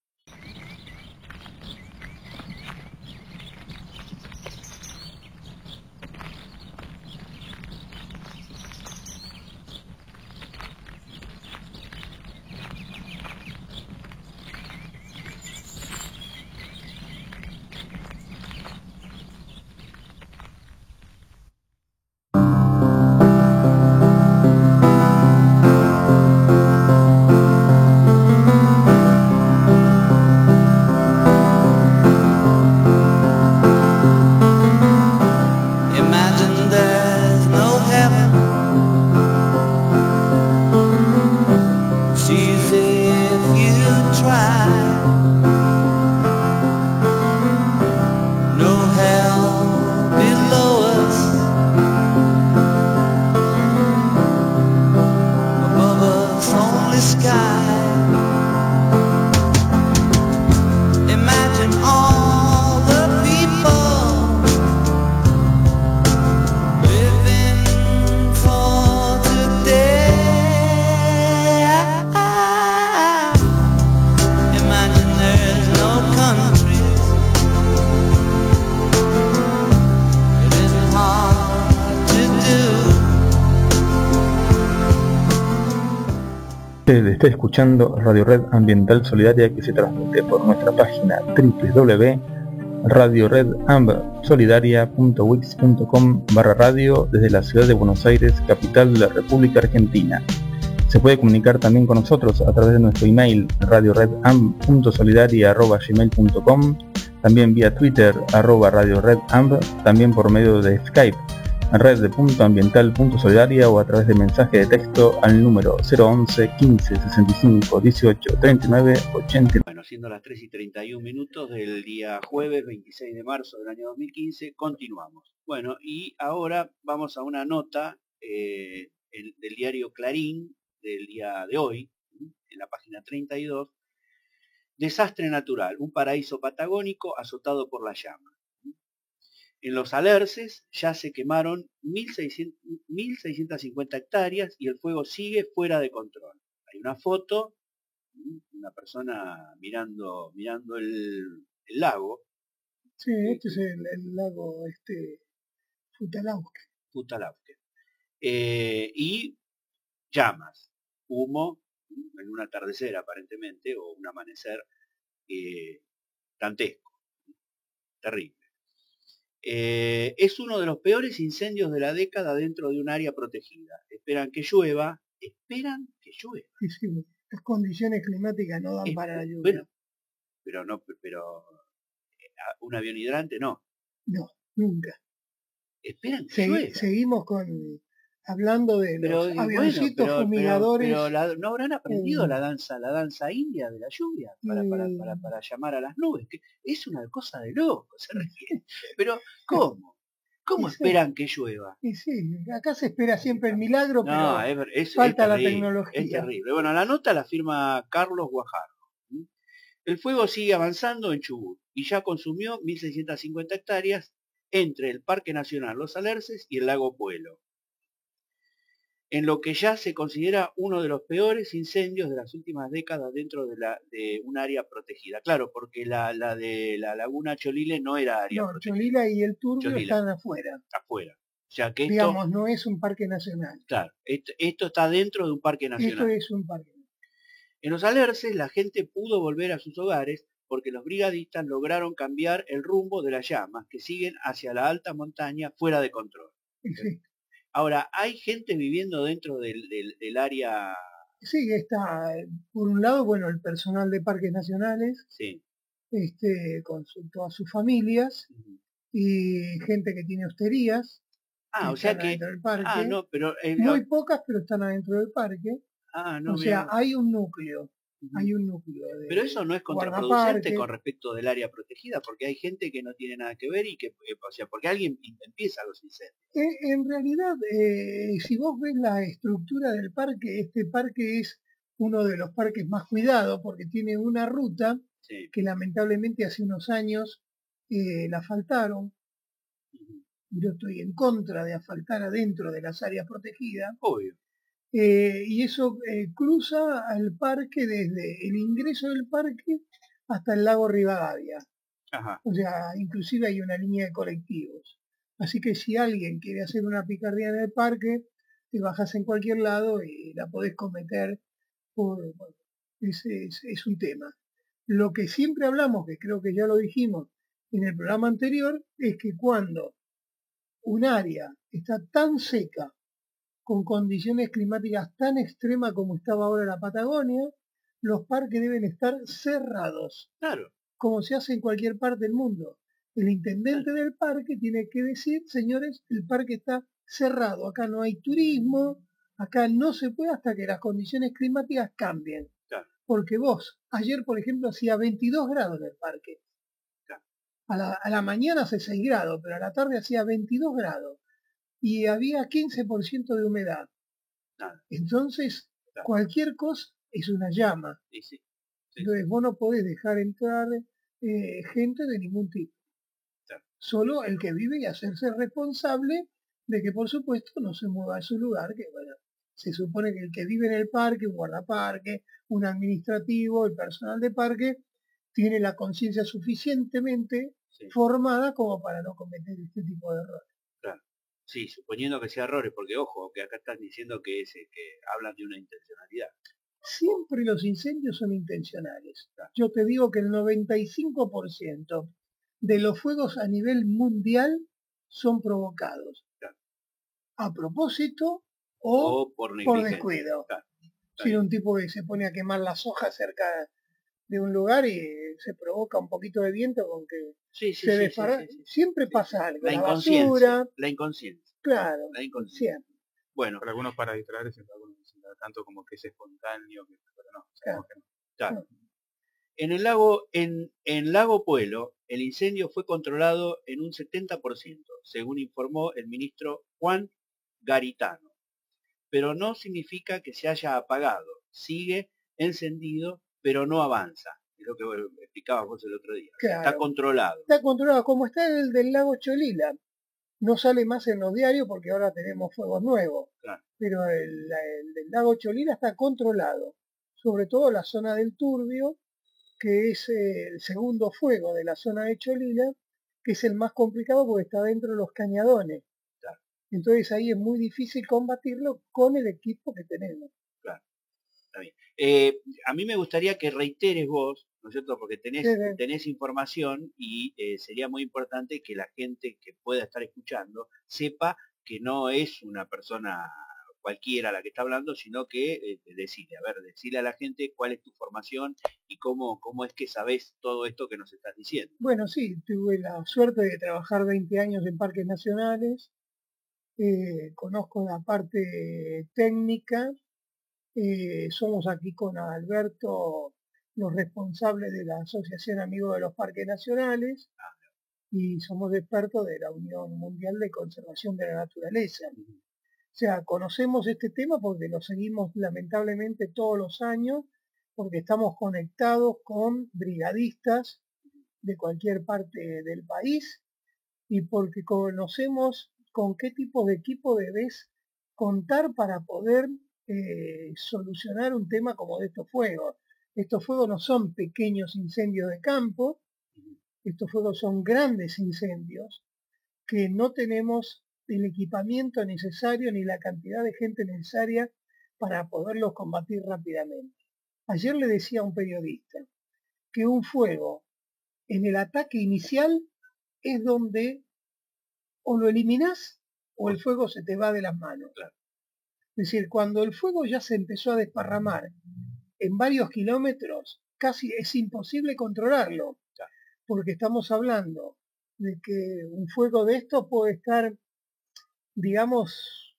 Está escuchando Radio Red Ambiental Solidaria, que se transmite por nuestra página doble u doble u doble u punto radio red amb solidaria punto wix punto com barra radio desde la ciudad de Buenos Aires, capital de la República Argentina. Se puede comunicar también con nosotros a través de nuestro email radio red amb punto solidaria arroba gmail punto com, también vía Twitter arroba radio red amb, también por medio de Skype red punto ambiental punto solidaria o a través de mensaje de texto al número cero once quince sesenta y cinco dieciocho treinta y nueve ochenta y nueve. Bueno, siendo las tres y treinta y un minutos del día jueves veintiséis de marzo del año dos mil quince, continuamos. Bueno, y ahora vamos a una nota eh, el, del diario Clarín del día de hoy, en la página treinta y dos. Desastre natural, un paraíso patagónico azotado por la llama. En los Alerces ya se quemaron mil seiscientas cincuenta hectáreas y el fuego sigue fuera de control. Hay una foto, una persona mirando mirando el, el lago. Sí, este es el, el lago este Futalauque. Futalauque. Eh, y llamas, humo, en un atardecer aparentemente, o un amanecer eh, dantesco, terrible. Eh, es uno de los peores incendios de la década dentro de un área protegida. Esperan que llueva, esperan que llueva. Sí, sí, las condiciones climáticas no dan Es, para la lluvia. Bueno, pero no, pero un avión hidrante no. No, nunca. Esperan que Segui llueva. Seguimos con hablando de pero, los avioncitos bueno, pero, fumigadores. Pero, pero la, no habrán aprendido eh, la danza, la danza india de la lluvia para, eh, para, para, para llamar a las nubes. Que es una cosa de loco, se refiere. Pero, ¿cómo? ¿Cómo sí, esperan que llueva? Y sí, acá se espera siempre el milagro, No, pero es, es, falta es la terrible, tecnología. Es terrible. Bueno, la nota la firma Carlos Guajardo. El fuego sigue avanzando en Chubut y ya consumió mil seiscientas cincuenta hectáreas entre el Parque Nacional Los Alerces y el lago Puelo, en lo que ya se considera uno de los peores incendios de las últimas décadas dentro de, la, de un área protegida. Claro, porque la, la de la laguna Cholile no era área no, protegida. Cholila y el Turbio Cholila. están afuera. Afuera. O sea que esto, digamos, no es un parque nacional. Claro, esto, esto está dentro de un parque nacional. Esto es un parque. En los Alerces la gente pudo volver a sus hogares porque los brigadistas lograron cambiar el rumbo de las llamas que siguen hacia la alta montaña fuera de control. Sí. Ahora, ¿hay gente viviendo dentro del, del, del área? Sí, está, por un lado, bueno, el personal de parques nacionales, sí. este, con su, todas sus familias, uh-huh. y gente que tiene hosterías. Ah, que o sea que... Del parque. Ah, no, pero... Eh, Muy pocas, pero están adentro del parque. Ah, no, o sea, mira. hay un núcleo. Hay un núcleo de pero eso no es contraproducente con respecto del área protegida, porque hay gente que no tiene nada que ver y que, o sea, porque alguien empieza los incendios. En, en realidad, eh, si vos ves la estructura del parque, este parque es uno de los parques más cuidados porque tiene una ruta sí. que lamentablemente hace unos años eh, la asfaltaron. Uh-huh. Yo estoy en contra de asfaltar adentro de las áreas protegidas. Obvio. Eh, y eso eh, cruza al parque desde el ingreso del parque hasta el lago Rivadavia. Ajá. O sea, inclusive hay una línea de colectivos. Así que si alguien quiere hacer una picardía en el parque, te bajas en cualquier lado y la podés cometer por... Bueno, es, es, es un tema. Lo que siempre hablamos, que creo que ya lo dijimos en el programa anterior, es que cuando un área está tan seca, con condiciones climáticas tan extremas como estaba ahora la Patagonia, los parques deben estar cerrados. Claro. Como se hace en cualquier parte del mundo. El intendente del parque tiene que decir, señores, el parque está cerrado. Acá no hay turismo, acá no se puede hasta que las condiciones climáticas cambien. Claro. Porque vos, ayer por ejemplo, hacía veintidós grados en el parque. Claro. A la, a la mañana hace seis grados, pero a la tarde hacía veintidós grados. Y había quince por ciento de humedad. Claro. Entonces, claro. cualquier cosa es una llama. Sí, sí. Sí. Entonces vos no podés dejar entrar eh, gente de ningún tipo. Claro. Solo el que vive y hacerse responsable de que por supuesto no se mueva a su lugar, que bueno, se supone que el que vive en el parque, un guardaparque, un administrativo, el personal de parque, tiene la conciencia suficientemente sí. formada como para no cometer este tipo de errores. Claro. Sí, suponiendo que sea errores, porque ojo, que acá están diciendo que, es, que hablan de una intencionalidad. siempre los incendios son intencionales. Yo te digo que el noventa y cinco por ciento de los fuegos a nivel mundial son provocados a propósito o, O por por negligencia. descuido. Claro, está Si bien. un tipo que se pone a quemar las hojas cerca de un lugar y se provoca un poquito de viento con que Sí, sí, se sí, sí, dispara, sí, sí. siempre Sí, pasa sí. algo. La La inconsciencia. basura, La inconsciencia. claro, La inconsciencia. siempre. Bueno, Para algunos para distraerse, para algunos tanto como que es espontáneo, que- pero no, sabemos que no. claro. En el lago, en, en Lago Puelo, el incendio fue controlado en un setenta por ciento, según informó el ministro Juan Garitano. Pero no significa que se haya apagado. Sigue encendido, pero no avanza. Es lo que vos explicabas vos el otro día. Claro. Está controlado. Está controlado, como está el del lago Cholila. No sale más en los diarios porque ahora tenemos fuegos nuevos. Claro. Pero el, el del lago Cholila está controlado. Sobre todo la zona del Turbio, que es eh, el segundo fuego de la zona de Cholila, que es el más complicado porque está dentro de los cañadones. Claro. Entonces ahí es muy difícil combatirlo con el equipo que tenemos. Claro. Está bien. Eh, a mí me gustaría que reiteres vos, ¿no es cierto? Porque tenés, Sí, sí. tenés información y eh, sería muy importante que la gente que pueda estar escuchando sepa que no es una persona cualquiera la que está hablando, sino que eh, decirle, a ver, decirle a la gente cuál es tu formación y cómo, cómo es que sabés todo esto que nos estás diciendo. Bueno, sí, tuve la suerte de trabajar veinte años en parques nacionales. Eh, conozco la parte técnica. Eh, somos aquí con Alberto los responsables de la Asociación Amigos de los Parques Nacionales y somos expertos de la Unión Mundial de Conservación de la Naturaleza. O sea, conocemos este tema porque lo seguimos lamentablemente todos los años, porque estamos conectados con brigadistas de cualquier parte del país y porque conocemos con qué tipo de equipo debes contar para poder eh, solucionar un tema como de estos fuegos. Estos fuegos no son pequeños incendios de campo, estos fuegos son grandes incendios que no tenemos el equipamiento necesario ni la cantidad de gente necesaria para poderlos combatir rápidamente. Ayer le decía a un periodista que un fuego en el ataque inicial es donde o lo eliminás o el fuego se te va de las manos. Claro. Es decir, cuando el fuego ya se empezó a desparramar en varios kilómetros, casi es imposible controlarlo, Claro. porque estamos hablando de que un fuego de esto puede estar, digamos,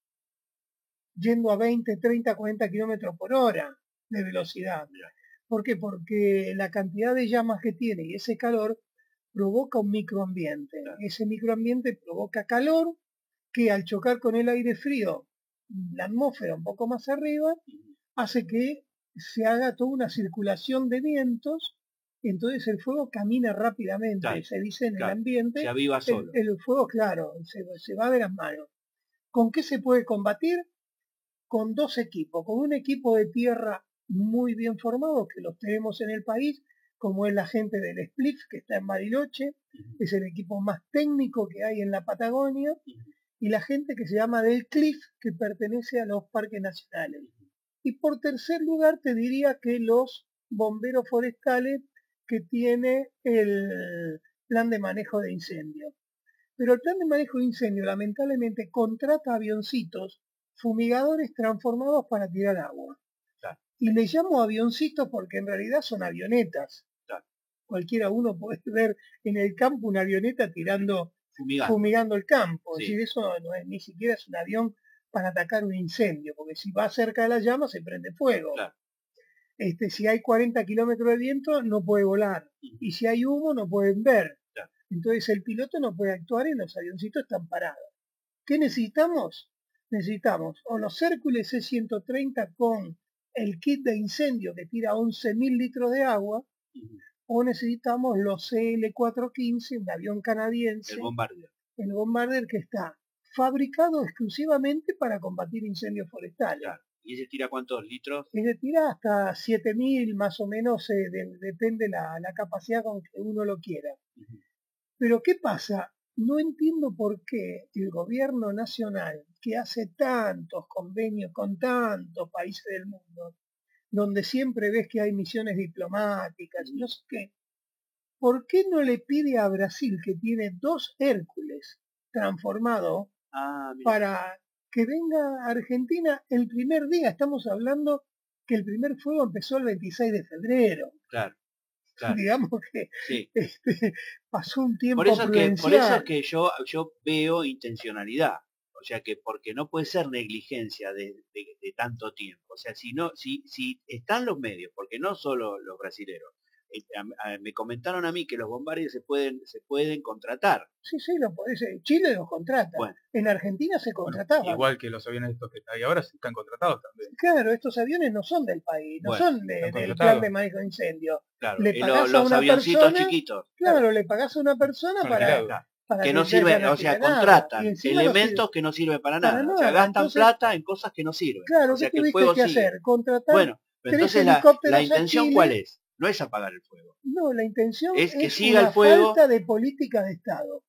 yendo a veinte, treinta, cuarenta kilómetros por hora de velocidad. ¿Por qué? Porque la cantidad de llamas que tiene y ese calor provoca un microambiente. Claro. Ese microambiente provoca calor que al chocar con el aire frío, la atmósfera un poco más arriba, hace que se haga toda una circulación de vientos, y entonces el fuego camina rápidamente. Claro, se dice en claro, el ambiente, se aviva solo. El, el fuego, claro, se, se va de las manos. ¿Con qué se puede combatir? Con dos equipos, con un equipo de tierra muy bien formado, que los tenemos en el país, como es la gente del Spliff, que está en Bariloche, es el equipo más técnico que hay en la Patagonia, y la gente que se llama del Cliff, que pertenece a los parques nacionales. Y por tercer lugar te diría que los bomberos forestales, que tiene el plan de manejo de incendio. Pero el plan de manejo de incendio lamentablemente contrata avioncitos fumigadores transformados para tirar agua. Claro. Y le llamo avioncitos porque en realidad son avionetas. Claro. Cualquiera uno puede ver en el campo una avioneta tirando, Fumigando, fumigando el campo. Sí. Es decir, eso no es, ni siquiera es un avión para atacar un incendio, porque si va cerca de la llama se prende fuego. Claro. Este, si hay cuarenta kilómetros de viento no puede volar. Y si hay humo no pueden ver. Claro. Entonces el piloto no puede actuar y los avioncitos están parados. ¿Qué necesitamos? Necesitamos o los Hércules C ciento treinta con el kit de incendio que tira once mil litros de agua, uh-huh. o necesitamos los C L cuatrocientos quince, un avión canadiense, el Bombardier. el Bombardier que está fabricado exclusivamente para combatir incendios forestales. Claro. ¿Y ese tira cuántos litros? Ese tira hasta siete mil más o menos, eh, de, depende la, la capacidad con que uno lo quiera. Uh-huh. Pero ¿qué pasa? No entiendo por qué el gobierno nacional, que hace tantos convenios con tantos países del mundo, donde siempre ves que hay misiones diplomáticas, no sé qué. ¿Por qué no le pide a Brasil, que tiene dos Hércules transformados, Ah, mira, para que venga a Argentina el primer día? Estamos hablando que el primer fuego empezó el veintiséis de febrero. claro, claro, Digamos que sí. este, pasó un Por tiempo eso es que, por eso es prudencial. que yo, yo veo intencionalidad. O sea que porque no puede ser negligencia de, de- de tanto tiempo. O sea, si no, si, si están los medios, porque no solo los brasileros. eh, a- a- me comentaron a mí que los bombardios se pueden, se pueden contratar. Sí, sí, lo podés, eh, Chile los contrata. Bueno, En Argentina se Bueno, contrataban. igual que los aviones estos que hay ahora están contratados también. Claro, estos aviones no son del país, no Bueno, son de- están del contratados. plan de manejo de incendio. claro. Le y lo- pagás a los una avioncitos persona, chiquitos. claro, le pagás a una persona Son para, alquilados. Claro, para que que no te hagan sirven, la o sea, tiranada. Y contratan encima no elementos sirve que no sirven para para nada. O sea, nada. gastan Entonces, plata en cosas que no sirven. claro, O sea ¿qué que el tuviste fuego que sigue. hacer? Contratar Bueno, pero tres entonces la, helicópteros la a intención Chile. ¿cuál es? No es apagar el fuego. No, la intención Es que es siga una el fuego. falta de política de Estado.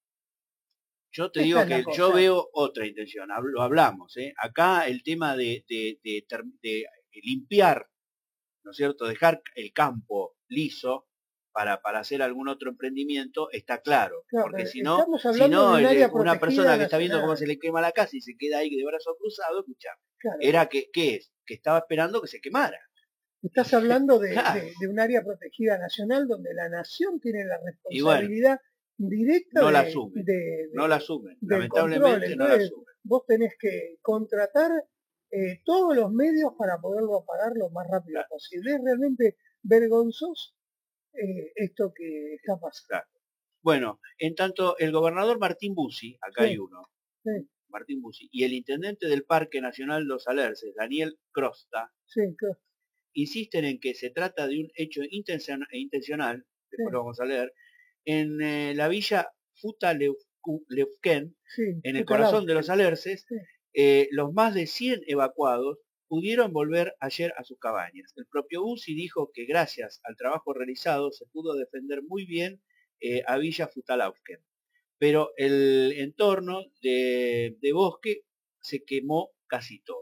Yo te Esa digo es la que yo cosa. veo otra intención, hab- lo hablamos, ¿eh? Acá el tema de, de- de ter- de limpiar, ¿no es cierto? Dejar el campo liso para, para hacer algún otro emprendimiento está claro, Claro, porque pero si no, estamos si hablando no, de un el- área una protegida persona que está viendo cómo nacional. se le quema la casa y se queda ahí de brazos cruzados, escuchá, Claro, era que, ¿qué es? Que estaba esperando que se quemara. estás hablando de, Claro. de- de un área protegida nacional donde la nación tiene la Y bueno, responsabilidad directa no la de, asumen, de- no de- la asumen, del control. lamentablemente no la Entonces, asumen. vos tenés que contratar eh, todos los medios para poderlo apagar lo más rápido Claro. posible. Es realmente vergonzoso eh, esto que está pasando. Claro. Bueno, en tanto el gobernador Martín Bussi, acá Sí. hay uno, Sí, Martín Bussi, y el intendente del Parque Nacional Los Alerces, Daniel Crosta, sí, claro, insisten en que se trata de un hecho intencion- intencional, después Sí. lo vamos a leer, en eh, la villa Futaleufquén, sí, en el Futalauquen. corazón de Los Alerces, Sí. eh, los más de cien evacuados pudieron volver ayer a sus cabañas. El propio Bussi dijo que gracias al trabajo realizado se pudo defender muy bien eh, a Villa Futaleufquén, pero el entorno de, de bosque se quemó casi todo.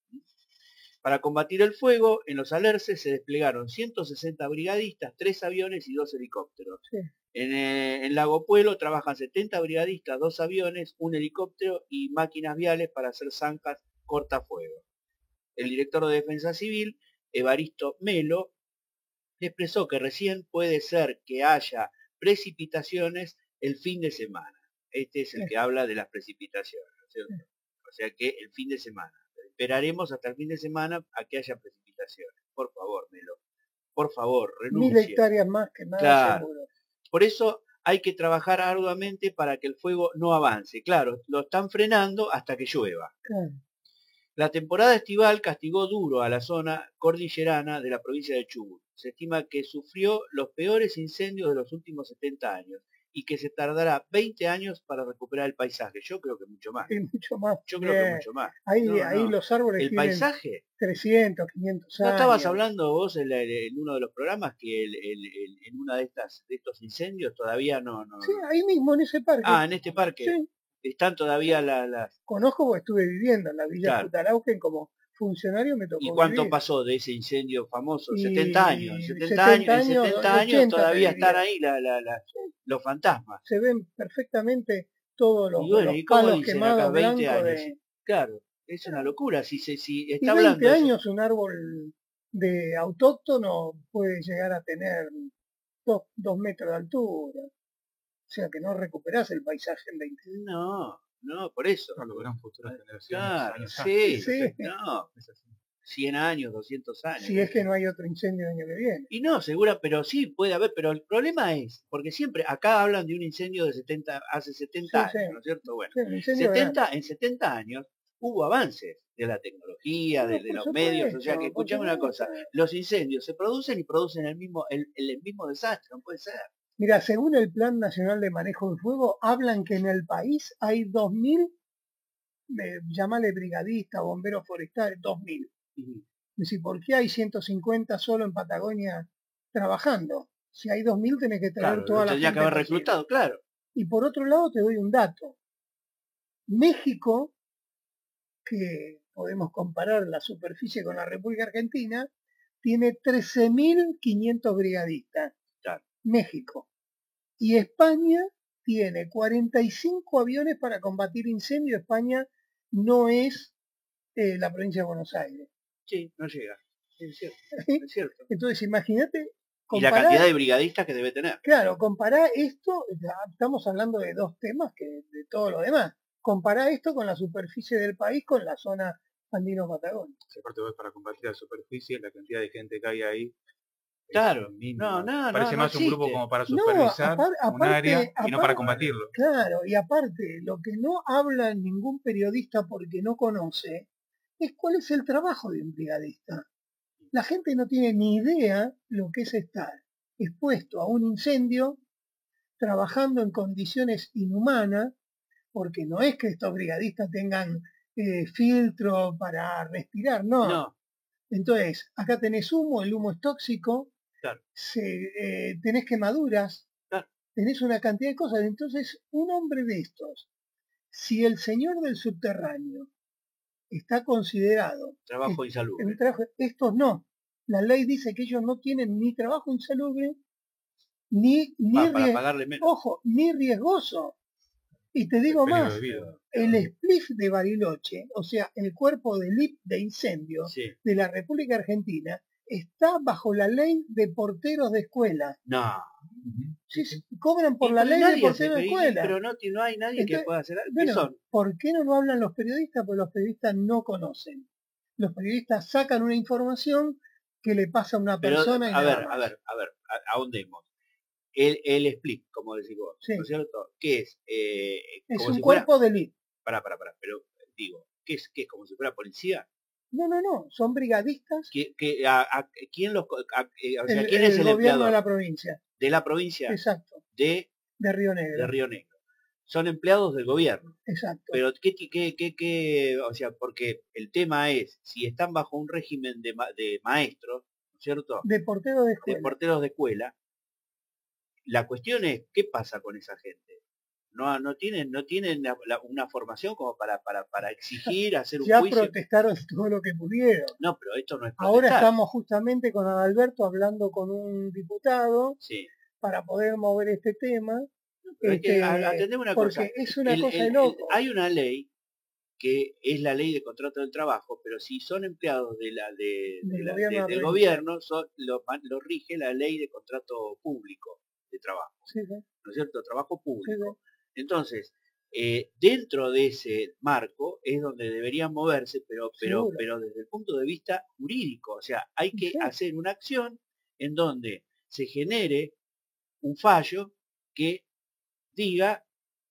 Para combatir el fuego, en Los Alerces se desplegaron ciento sesenta brigadistas, tres aviones y dos helicópteros. Sí. En, eh, en Lago Puelo trabajan setenta brigadistas, dos aviones, un helicóptero y máquinas viales para hacer zanjas cortafuegos. El director de Defensa Civil, Evaristo Melo, expresó que recién puede ser que haya precipitaciones el fin de semana. Este es el Sí. que habla de las precipitaciones, ¿no es cierto? O sea que el fin de semana. Esperaremos hasta el fin de semana a que haya precipitaciones. Por favor, Melo. Por favor, Mil renuncie. hectáreas más que nada Claro. seguro. Por eso hay que trabajar arduamente para que el fuego no avance. Claro, lo están frenando hasta que llueva. Claro. La temporada estival castigó duro a la zona cordillerana de la provincia de Chubut. Se estima que sufrió los peores incendios de los últimos setenta años y que se tardará veinte años para recuperar el paisaje. Yo creo que mucho más. Es mucho más. Yo creo que Bien. mucho más. Ahí, No, ahí no. los árboles El tienen paisaje. trescientos, quinientos ¿No años. estabas hablando vos en, la- en uno de los programas que el- el- el- en una de estas de estos incendios todavía no, no... Sí, ahí mismo en ese parque. Ah, en este parque Sí, están todavía la- las... conozco porque estuve viviendo en la Villa Claro. Futalauquen como funcionario, me tocó ¿Y cuánto vivir. pasó de ese incendio famoso? Y setenta años. setenta, setenta años, en años, setenta años ochenta te todavía diría. están ahí la- la- la- los fantasmas. Se ven perfectamente todos los, Y bueno, los ¿y cómo palos dicen quemados acá? veinte blancos años. de... Claro, es una locura. Si, se, si Y está veinte hablando... años un árbol de autóctono puede llegar a tener dos, dos metros de altura. O sea que no recuperás el paisaje en veinte años. No, no, por eso. No lo verán futuras generaciones. Claro, años sí, antes. Sí. no, cien años, doscientos años. Si es que no hay otro incendio el año que viene. Y no, segura, pero sí puede haber, pero el problema es, porque siempre acá hablan de un incendio de setenta, hace setenta Sí, años, sí. ¿no es cierto? Bueno, Sí, un incendio setenta, en setenta años hubo avances de la tecnología, No, de, de por los supuesto, medios, o sea que por escuchame una cosa, supuesto. los incendios se producen y producen el mismo, el, el- el mismo desastre, no puede ser. Mira, según el Plan Nacional de Manejo del Fuego, hablan que en el país hay dos mil, eh, llámale brigadistas, bomberos forestales, dos mil. Ujú. Es decir, ¿por qué hay ciento cincuenta solo en Patagonia trabajando? Si hay dos mil tenés que traer Claro, toda lo la tendría gente que haber posible. reclutado, claro. Y por otro lado te doy un dato. México, que podemos comparar la superficie con la República Argentina, tiene trece mil quinientos brigadistas. Claro. México. Y España tiene cuarenta y cinco aviones para combatir incendios. España no es eh, la provincia de Buenos Aires. Sí, no llega. Es cierto. ¿Sí? Es cierto. Entonces, imagínate. Y la cantidad de brigadistas que debe tener. Claro, compará esto, estamos hablando de dos temas que de todo lo demás. Compará esto con la superficie del país, con la zona andino-patagónica. Si aparte vos para combatir la superficie, la cantidad de gente que hay ahí. Claro, no, no, Parece no, más no un grupo existe. como para supervisar no, apar, aparte, un área y aparte, no para combatirlo. Claro, y aparte, lo que no habla ningún periodista porque no conoce, es cuál es el trabajo de un brigadista. La gente no tiene ni idea lo que es estar expuesto a un incendio, trabajando en condiciones inhumanas, porque no es que estos brigadistas tengan eh, filtro para respirar, no. No. Entonces, acá tenés humo, el humo es tóxico, claro. se, eh, tenés quemaduras, claro. tenés una cantidad de cosas. Entonces, un hombre de estos, si el señor del subterráneo está considerado trabajo insalubre, un trabajo, estos no. La ley dice que ellos no tienen ni trabajo insalubre, ni, ni ah, para ries pagarle menos. ojo, ni riesgoso. Y te digo más, el spliff de Bariloche, o sea, el cuerpo del I P de incendio sí. de la República Argentina, está bajo la ley de porteros de escuela. No. Sí, sí, cobran por y la ley de porteros de hace, escuela. Pero no, no hay nadie Entonces, que pueda hacer algo. Bueno, ¿Qué son? ¿por qué no lo hablan los periodistas? Porque los periodistas no conocen. Los periodistas sacan una información que le pasa a una pero, persona y a nada ver, más. a ver, a ver, ahondemos. El, el split, como decís vos, sí. ¿no es cierto? ¿Qué es? Eh, es como un si cuerpo fuera... de élite. Pará, pará, pará, pero digo, ¿qué es? ¿Qué es? ¿Como si fuera policía? No, no, no, son brigadistas. ¿Qué, qué, a, a, ¿Quién los, a, a, o sea, el, ¿quién es el, el gobierno empleador? de la provincia. ¿De la provincia? Exacto. De, de Río Negro. De Río Negro. Son empleados del gobierno. Exacto. Pero ¿qué, qué, qué, qué, o sea, porque el tema es, si están bajo un régimen de, de maestros, ¿no es cierto? De porteros de escuela. De porteros de escuela, la cuestión es, ¿qué pasa con esa gente? No, no tienen, no tienen la, la, una formación como para, para, para exigir, hacer un ya juicio. Ya protestaron todo lo que pudieron. No, pero esto no es protestar. Ahora estamos justamente con Adalberto hablando con un diputado sí. para poder mover este tema. Pero este, hay que atender una porque cosa. es una el, cosa el, de loco. El, hay una ley que es la ley de contrato del trabajo, pero si son empleados de la, de, del de la, gobierno, de, del gobierno son, lo, lo rige la ley de contrato público de trabajo. Sí, sí. ¿No es cierto? Trabajo público. Sí, sí. Entonces, eh, dentro de ese marco es donde deberían moverse, pero, pero, pero desde el punto de vista jurídico. O sea, hay que sí. hacer una acción en donde se genere un fallo que diga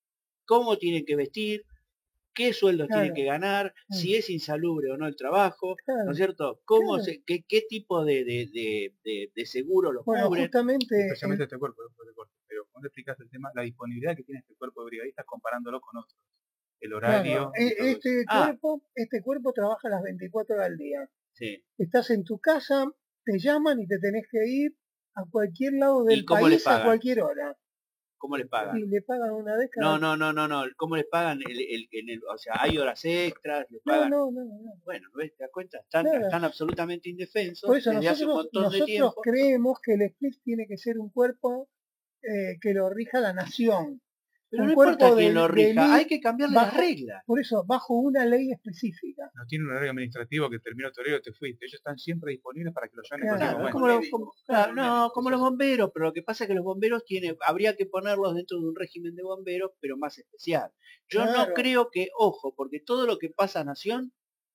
cómo tienen que vestir, qué sueldos claro. tienen que ganar, claro. si es insalubre o no el trabajo, claro. ¿no es cierto? ¿Cómo claro. se, qué, qué tipo de, de, de, de, de seguro los bueno, cubren? Justamente, especialmente el... este cuerpo, pero ¿cómo te explicas el tema? La disponibilidad que tiene este cuerpo de brigadistas comparándolo con otros. El horario. Claro, este, cuerpo, ah. este cuerpo trabaja las veinticuatro horas al día. Sí. Estás en tu casa, te llaman y te tenés que ir a cualquier lado del país a cualquier hora. ¿Cómo les pagan? Y le pagan una vez cada... No, no, no, no, no. ¿Cómo les pagan? El, el, el, el, o sea, ¿hay horas extras? ¿Les pagan? No, no, no, no. Bueno, ¿ves? ¿Te das cuenta? Están, están absolutamente indefensos. Por eso desde nosotros, hace un montón nosotros de tiempo. creemos que el split tiene que ser un cuerpo eh, que lo rija la nación. Pero un no cuerpo importa quién de, lo rija, de hay que cambiarle bajo, las reglas. Por eso, bajo una ley específica. No tiene un horario administrativo que terminó tu horario, te fuiste. Ellos están siempre disponibles para que lo llamen claro, en cualquier como momento. Lo, como, claro, no, como los bomberos, pero lo que pasa es que los bomberos tienen, habría que ponerlos dentro de un régimen de bomberos, pero más especial. Yo claro. no creo que, ojo, porque todo lo que pasa a nación,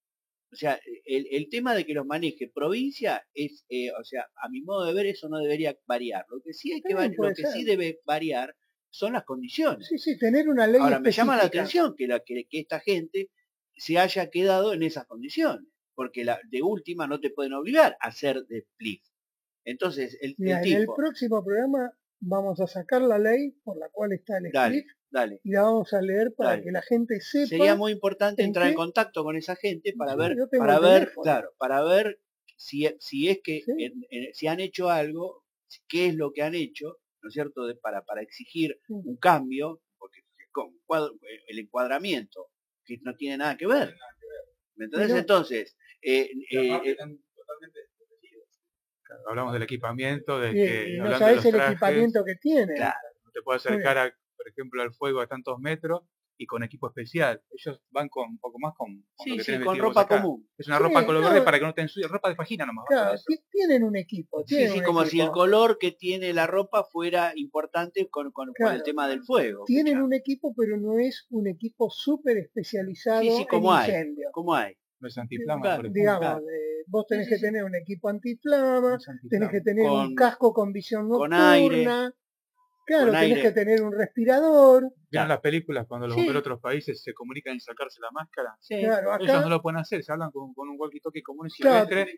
o sea, el, el tema de que los maneje provincia es, eh, o sea, a mi modo de ver eso no debería variar. Lo que sí hay que, lo que sí debe variar son las condiciones. Sí, sí, tener una ley Ahora, específica. me llama la atención que, la, que, que esta gente se haya quedado en esas condiciones, porque la, de última no te pueden obligar a hacer de split. Entonces, el, Mira, el tipo... en el próximo programa vamos a sacar la ley por la cual está el dale, split dale, y la vamos a leer para dale. que la gente sepa. Sería muy importante en entrar qué... en contacto con esa gente para sí, ver, para ver, teléfono. claro, para ver si, si es que sí. en, en, si han hecho algo, qué es lo que han hecho, ¿no es cierto?, de, para, para exigir sí. un cambio, porque con el encuadramiento, que no tiene nada que ver. ¿Me entendés? Pero, Entonces, eh, eh, totalmente Hablamos del equipamiento, de Y, que, y no hablando de sabés los el trajes, equipamiento que tienen. Claro. no te puede acercar, a, por ejemplo, al fuego a tantos metros y con equipo especial. Ellos van con un poco más con, con Sí, lo que sí, tenés con vestido vos ropa acá. común. Es una Sí, ropa color no, verde para que no te ensucie, ropa de fajina nomás. van con Claro, eso. ti- tienen un equipo, Sí, tienen sí, un como si el equipo. color que tiene la ropa fuera importante con, con, con el Claro. tema del fuego. Tienen escuchá. un equipo, pero no es un equipo súper especializado Sí, sí, en como hay. incendio. ¿Cómo hay? No es antiflama, Claro, por ejemplo. Digamos, Claro. eh, vos tenés Sí, sí, que sí. tener un equipo antiflama, No es tenés antiflama. que tener Con- un casco con visión con nocturna, aire. claro, Con tenés aire. que tener un respirador, ¿Vieron Claro. las películas cuando los Sí. bomberos de otros países se comunican en sacarse la máscara? Sí. claro, Ellos acá, no lo pueden hacer, se hablan con, con un walkie-talkie común y Claro. silvestre.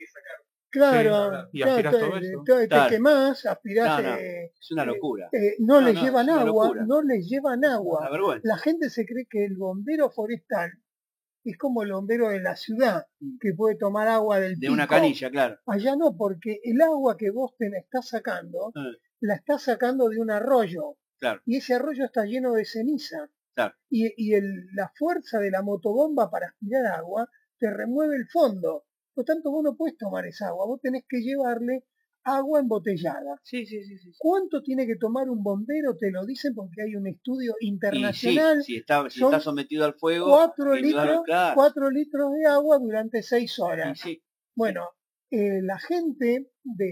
claro, y claro, aspirás te, todo eso. te- te Claro. quemás, aspirás, No, no, eh, es una eh, locura. eh, no, No, les no, llevan es una agua, locura. no les llevan Una agua. vergüenza. La gente se cree que el bombero forestal es como el bombero de la ciudad, que puede tomar agua del De una pico. canilla, claro. Allá no, porque el agua que vos te la estás sacando, Ah, la estás sacando de un arroyo. Claro, Y ese arroyo está lleno de ceniza. claro. Y, y el- la fuerza de la motobomba para aspirar agua te remueve el fondo. Por tanto, vos no podés tomar esa agua, vos tenés que llevarle agua embotellada. Sí, sí, sí, sí. ¿Cuánto tiene que tomar un bombero? Te lo dicen porque hay un estudio Y sí, internacional. si está, si son está sometido al fuego, Cuatro y claro, litros, claro. cuatro litros de agua durante seis Y horas. sí, Bueno, eh, la gente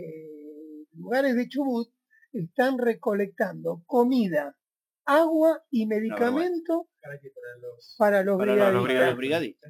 de lugares de Chubut están recolectando comida, agua y medicamento para los para los, brigadistas. los brigadistas.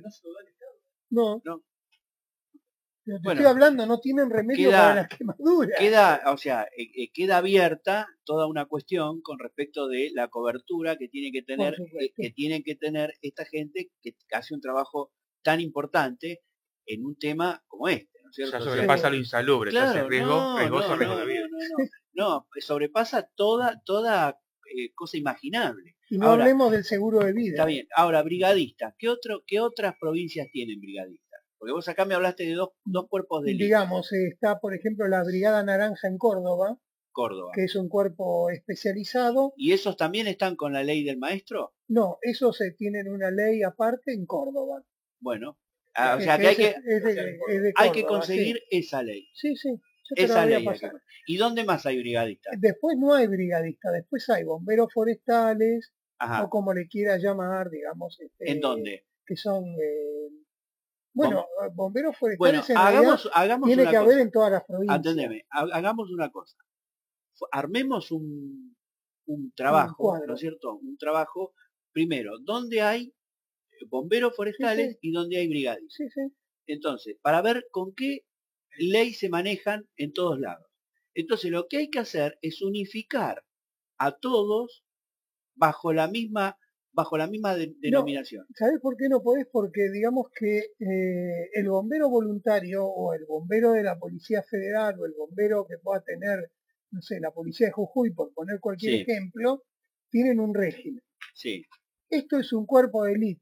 No, No. pero te Bueno, estoy hablando, no tienen remedio queda- para las quemaduras. Queda, o sea, eh, eh, queda abierta toda una cuestión con respecto de la cobertura que tiene que tener, Por eh, supuesto. que tiene que tener esta gente que hace un trabajo tan importante en un tema como este, ¿no es cierto? Ya O sea, sobrepasa lo insalubre, ya claro, es riesgo, no, riesgoso, no, riesgo no, de vida. no, no, no, no, sobrepasa toda, toda eh, cosa imaginable. Y no Ahora, hablemos del seguro de vida. está bien. Ahora, brigadistas, ¿qué otro, qué otras provincias tienen brigadistas? Porque vos acá me hablaste de dos, dos cuerpos de élite, Digamos, eh, está por ejemplo la Brigada Naranja en Córdoba, Córdoba. que es un cuerpo especializado. ¿Y esos también están con la ley del maestro? No, esos se tienen una ley aparte en Córdoba. Bueno, ah, o Que- sea que que hay es de- que, es de- es de hay que Córdoba, conseguir esa ley. Sí, sí, sí, yo te la Esa voy a ley hay que- pasar. ¿Y dónde más hay brigadistas? Después no hay brigadistas, después hay bomberos forestales, Ajá. o como le quiera llamar, digamos, este, ¿En dónde? que son, eh, bueno, bomberos Bueno, forestales en realidad hagamos, hagamos tiene una que haber cosa. en todas las provincias. Atendeme, ha- hagamos una cosa. Fu- Armemos un, un Un trabajo, cuadro. ¿no es cierto? Un trabajo, primero, ¿dónde hay bomberos forestales Sí, y dónde hay brigadistas? Sí, sí, Entonces, para ver con qué ley se manejan en todos lados. Entonces, lo que hay que hacer es unificar a todos bajo la misma, bajo la misma de- denominación. ¿sabés por qué no podés? Porque digamos que eh, el bombero voluntario o el bombero de la Policía Federal o el bombero que pueda tener, no sé, la Policía de Jujuy, por poner cualquier Sí. ejemplo, tienen un régimen. Sí, Esto es un cuerpo de élite.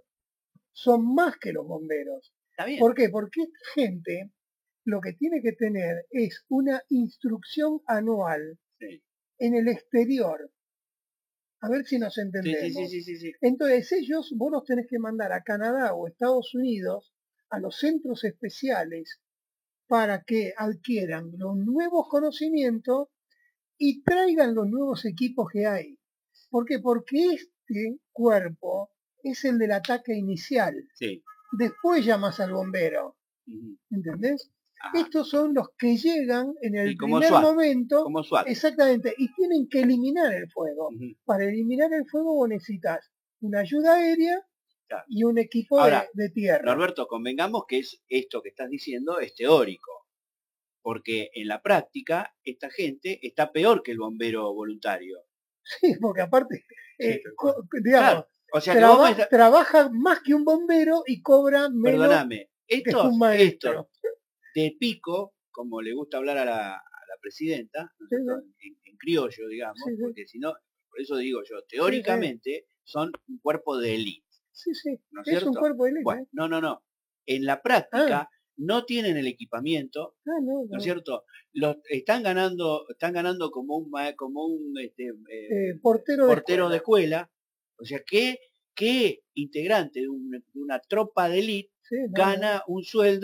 Son más que los bomberos. está bien. ¿Por qué? Porque esta gente lo que tiene que tener es una instrucción anual Sí. en el exterior. A ver si nos Sí, entendemos. sí, sí, sí, sí, sí. Entonces ellos, vos los tenés que mandar a Canadá o Estados Unidos a los centros especiales para que adquieran los nuevos conocimientos y traigan los nuevos equipos que hay. ¿Por qué? Porque este cuerpo es el del ataque inicial. Sí. Después llamas al bombero, Ujú. ¿entendés? Ajá. Estos son los que llegan en el Y como primer SWAT, momento, Como SWAT. exactamente, y tienen que eliminar el fuego. Ujú. Para eliminar el fuego vos necesitas una ayuda aérea Claro. y un equipo de- Ahora, de, tierra. Norberto, convengamos que es esto que estás diciendo es teórico, porque en la práctica esta gente está peor que el bombero voluntario. Sí, porque aparte, eh, tal co- digamos, Claro, o sea que vos traba- me estás- trabaja más que un bombero y cobra menos perdóname, que estos, un maestro. estos de pico, como le gusta hablar a la, a la presidenta, ¿no es Sí, cierto? en, en criollo, digamos, Sí, sí. porque si no, por eso digo yo, teóricamente son un cuerpo de élite, Sí, sí, ¿no es es un cierto? cuerpo de élite. Bueno, no, no, no. En la práctica no tienen el equipamiento, Ah, no, ¿no no. es cierto? Los están ganando, están ganando como un ma- como un este, eh, Eh, portero de portero de escuela. escuela. O sea, ¿qué, qué integrante de una, de una tropa de élite Sí, no, gana un sueldo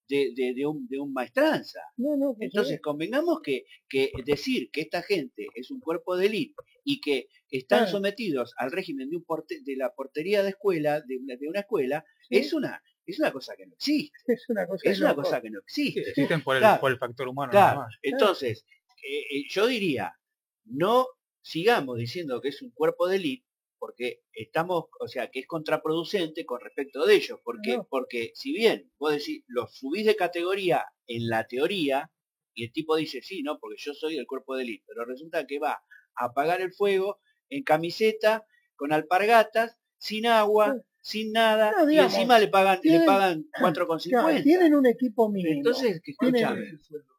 de, de, de, un, de un maestranza. No, no, por Entonces, supuesto. convengamos que, que decir que esta gente es un cuerpo de élite y que están Claro. sometidos al régimen de, un porte, de la portería de escuela, de, una- de una escuela, Sí. es una es una cosa que no existe. Es una cosa Es de una loco. cosa que no Sí, existe. existen por el, Claro, por el factor humano claro. nada más. Entonces, eh, eh, yo diría, no sigamos diciendo que es un cuerpo de élite, porque estamos, o sea, que es contraproducente con respecto de ellos, porque, No. porque si bien vos decís, los subís de categoría en la teoría, y el tipo dice, sí, no, porque yo soy del cuerpo de élite, pero resulta que va a apagar el fuego en camiseta, con alpargatas, sin agua, sin nada, No, y digamos, encima le pagan, le tienen- pagan cuatro con Claro, cincuenta. tienen un equipo mínimo. Entonces, que Tienen- escúchame,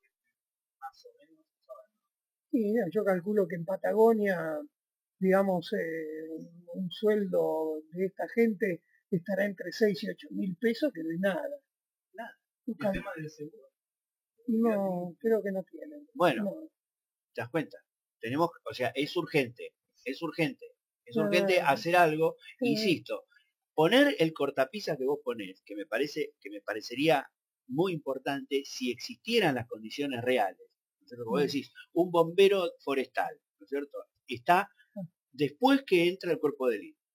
Sí, yo calculo que en Patagonia, digamos, eh, un sueldo de esta gente estará entre seis y ocho mil pesos, que no es nada. Nada. Un cal- No, creo que no tienen. bueno, No. ¿te das cuenta? Tenemos, o sea, es urgente, es urgente, es Ah, urgente hacer algo, sí. insisto, poner el cortapisa que vos ponés, que me parece, que me parecería muy importante si existieran las condiciones reales, ¿no es cierto? Vos Mm. decís, un bombero forestal, ¿no es cierto? Está después que entra el cuerpo de élite.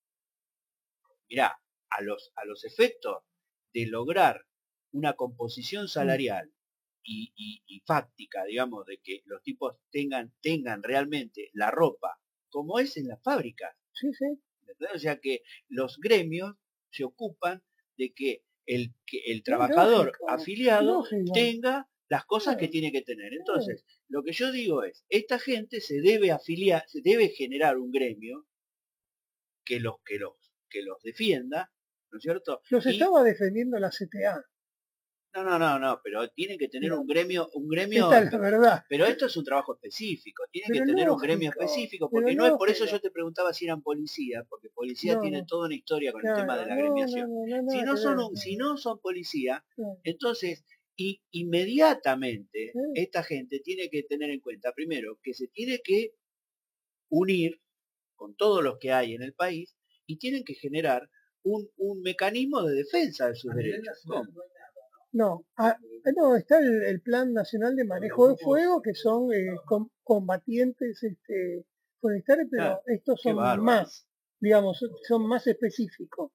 Mirá, a los, a los efectos de lograr una composición salarial y, y, y fáctica, digamos, de que los tipos tengan, tengan realmente la ropa como es en las fábricas. Sí, sí. ¿Entendés? O sea que los gremios se ocupan de que el, que el Es trabajador lógico, afiliado lógico. tenga las cosas que Claro. tiene que tener. Entonces, lo que yo digo es, esta gente se debe afiliar, se debe generar un gremio que los, que los, que los defienda, ¿no es cierto? Los Y- estaba defendiendo la C T A. no, no, no, no, pero tienen que tener No. un gremio, un gremio, Esta es la verdad. pero esto es un trabajo específico, tienen Pero que tener un gremio lógico, específico, pero porque no es por eso lógico. yo te preguntaba si eran policía, porque policía No, tiene no. toda una historia con el tema de Claro, la no, no, agremiación. no, no, Si nada no que son ver, un- no. si no son policía, Claro. entonces y, inmediatamente Sí. esta gente tiene que tener en cuenta, primero, que se tiene que unir con todos los que hay en el país y tienen que generar un, un mecanismo de defensa de sus derechos. ¿Cómo? No, ah, no, está el, el Plan Nacional de Manejo de Fuego, que son eh, com- combatientes este, forestales, pero Claro, estos qué son bárbaro. más, digamos, son- son más específicos.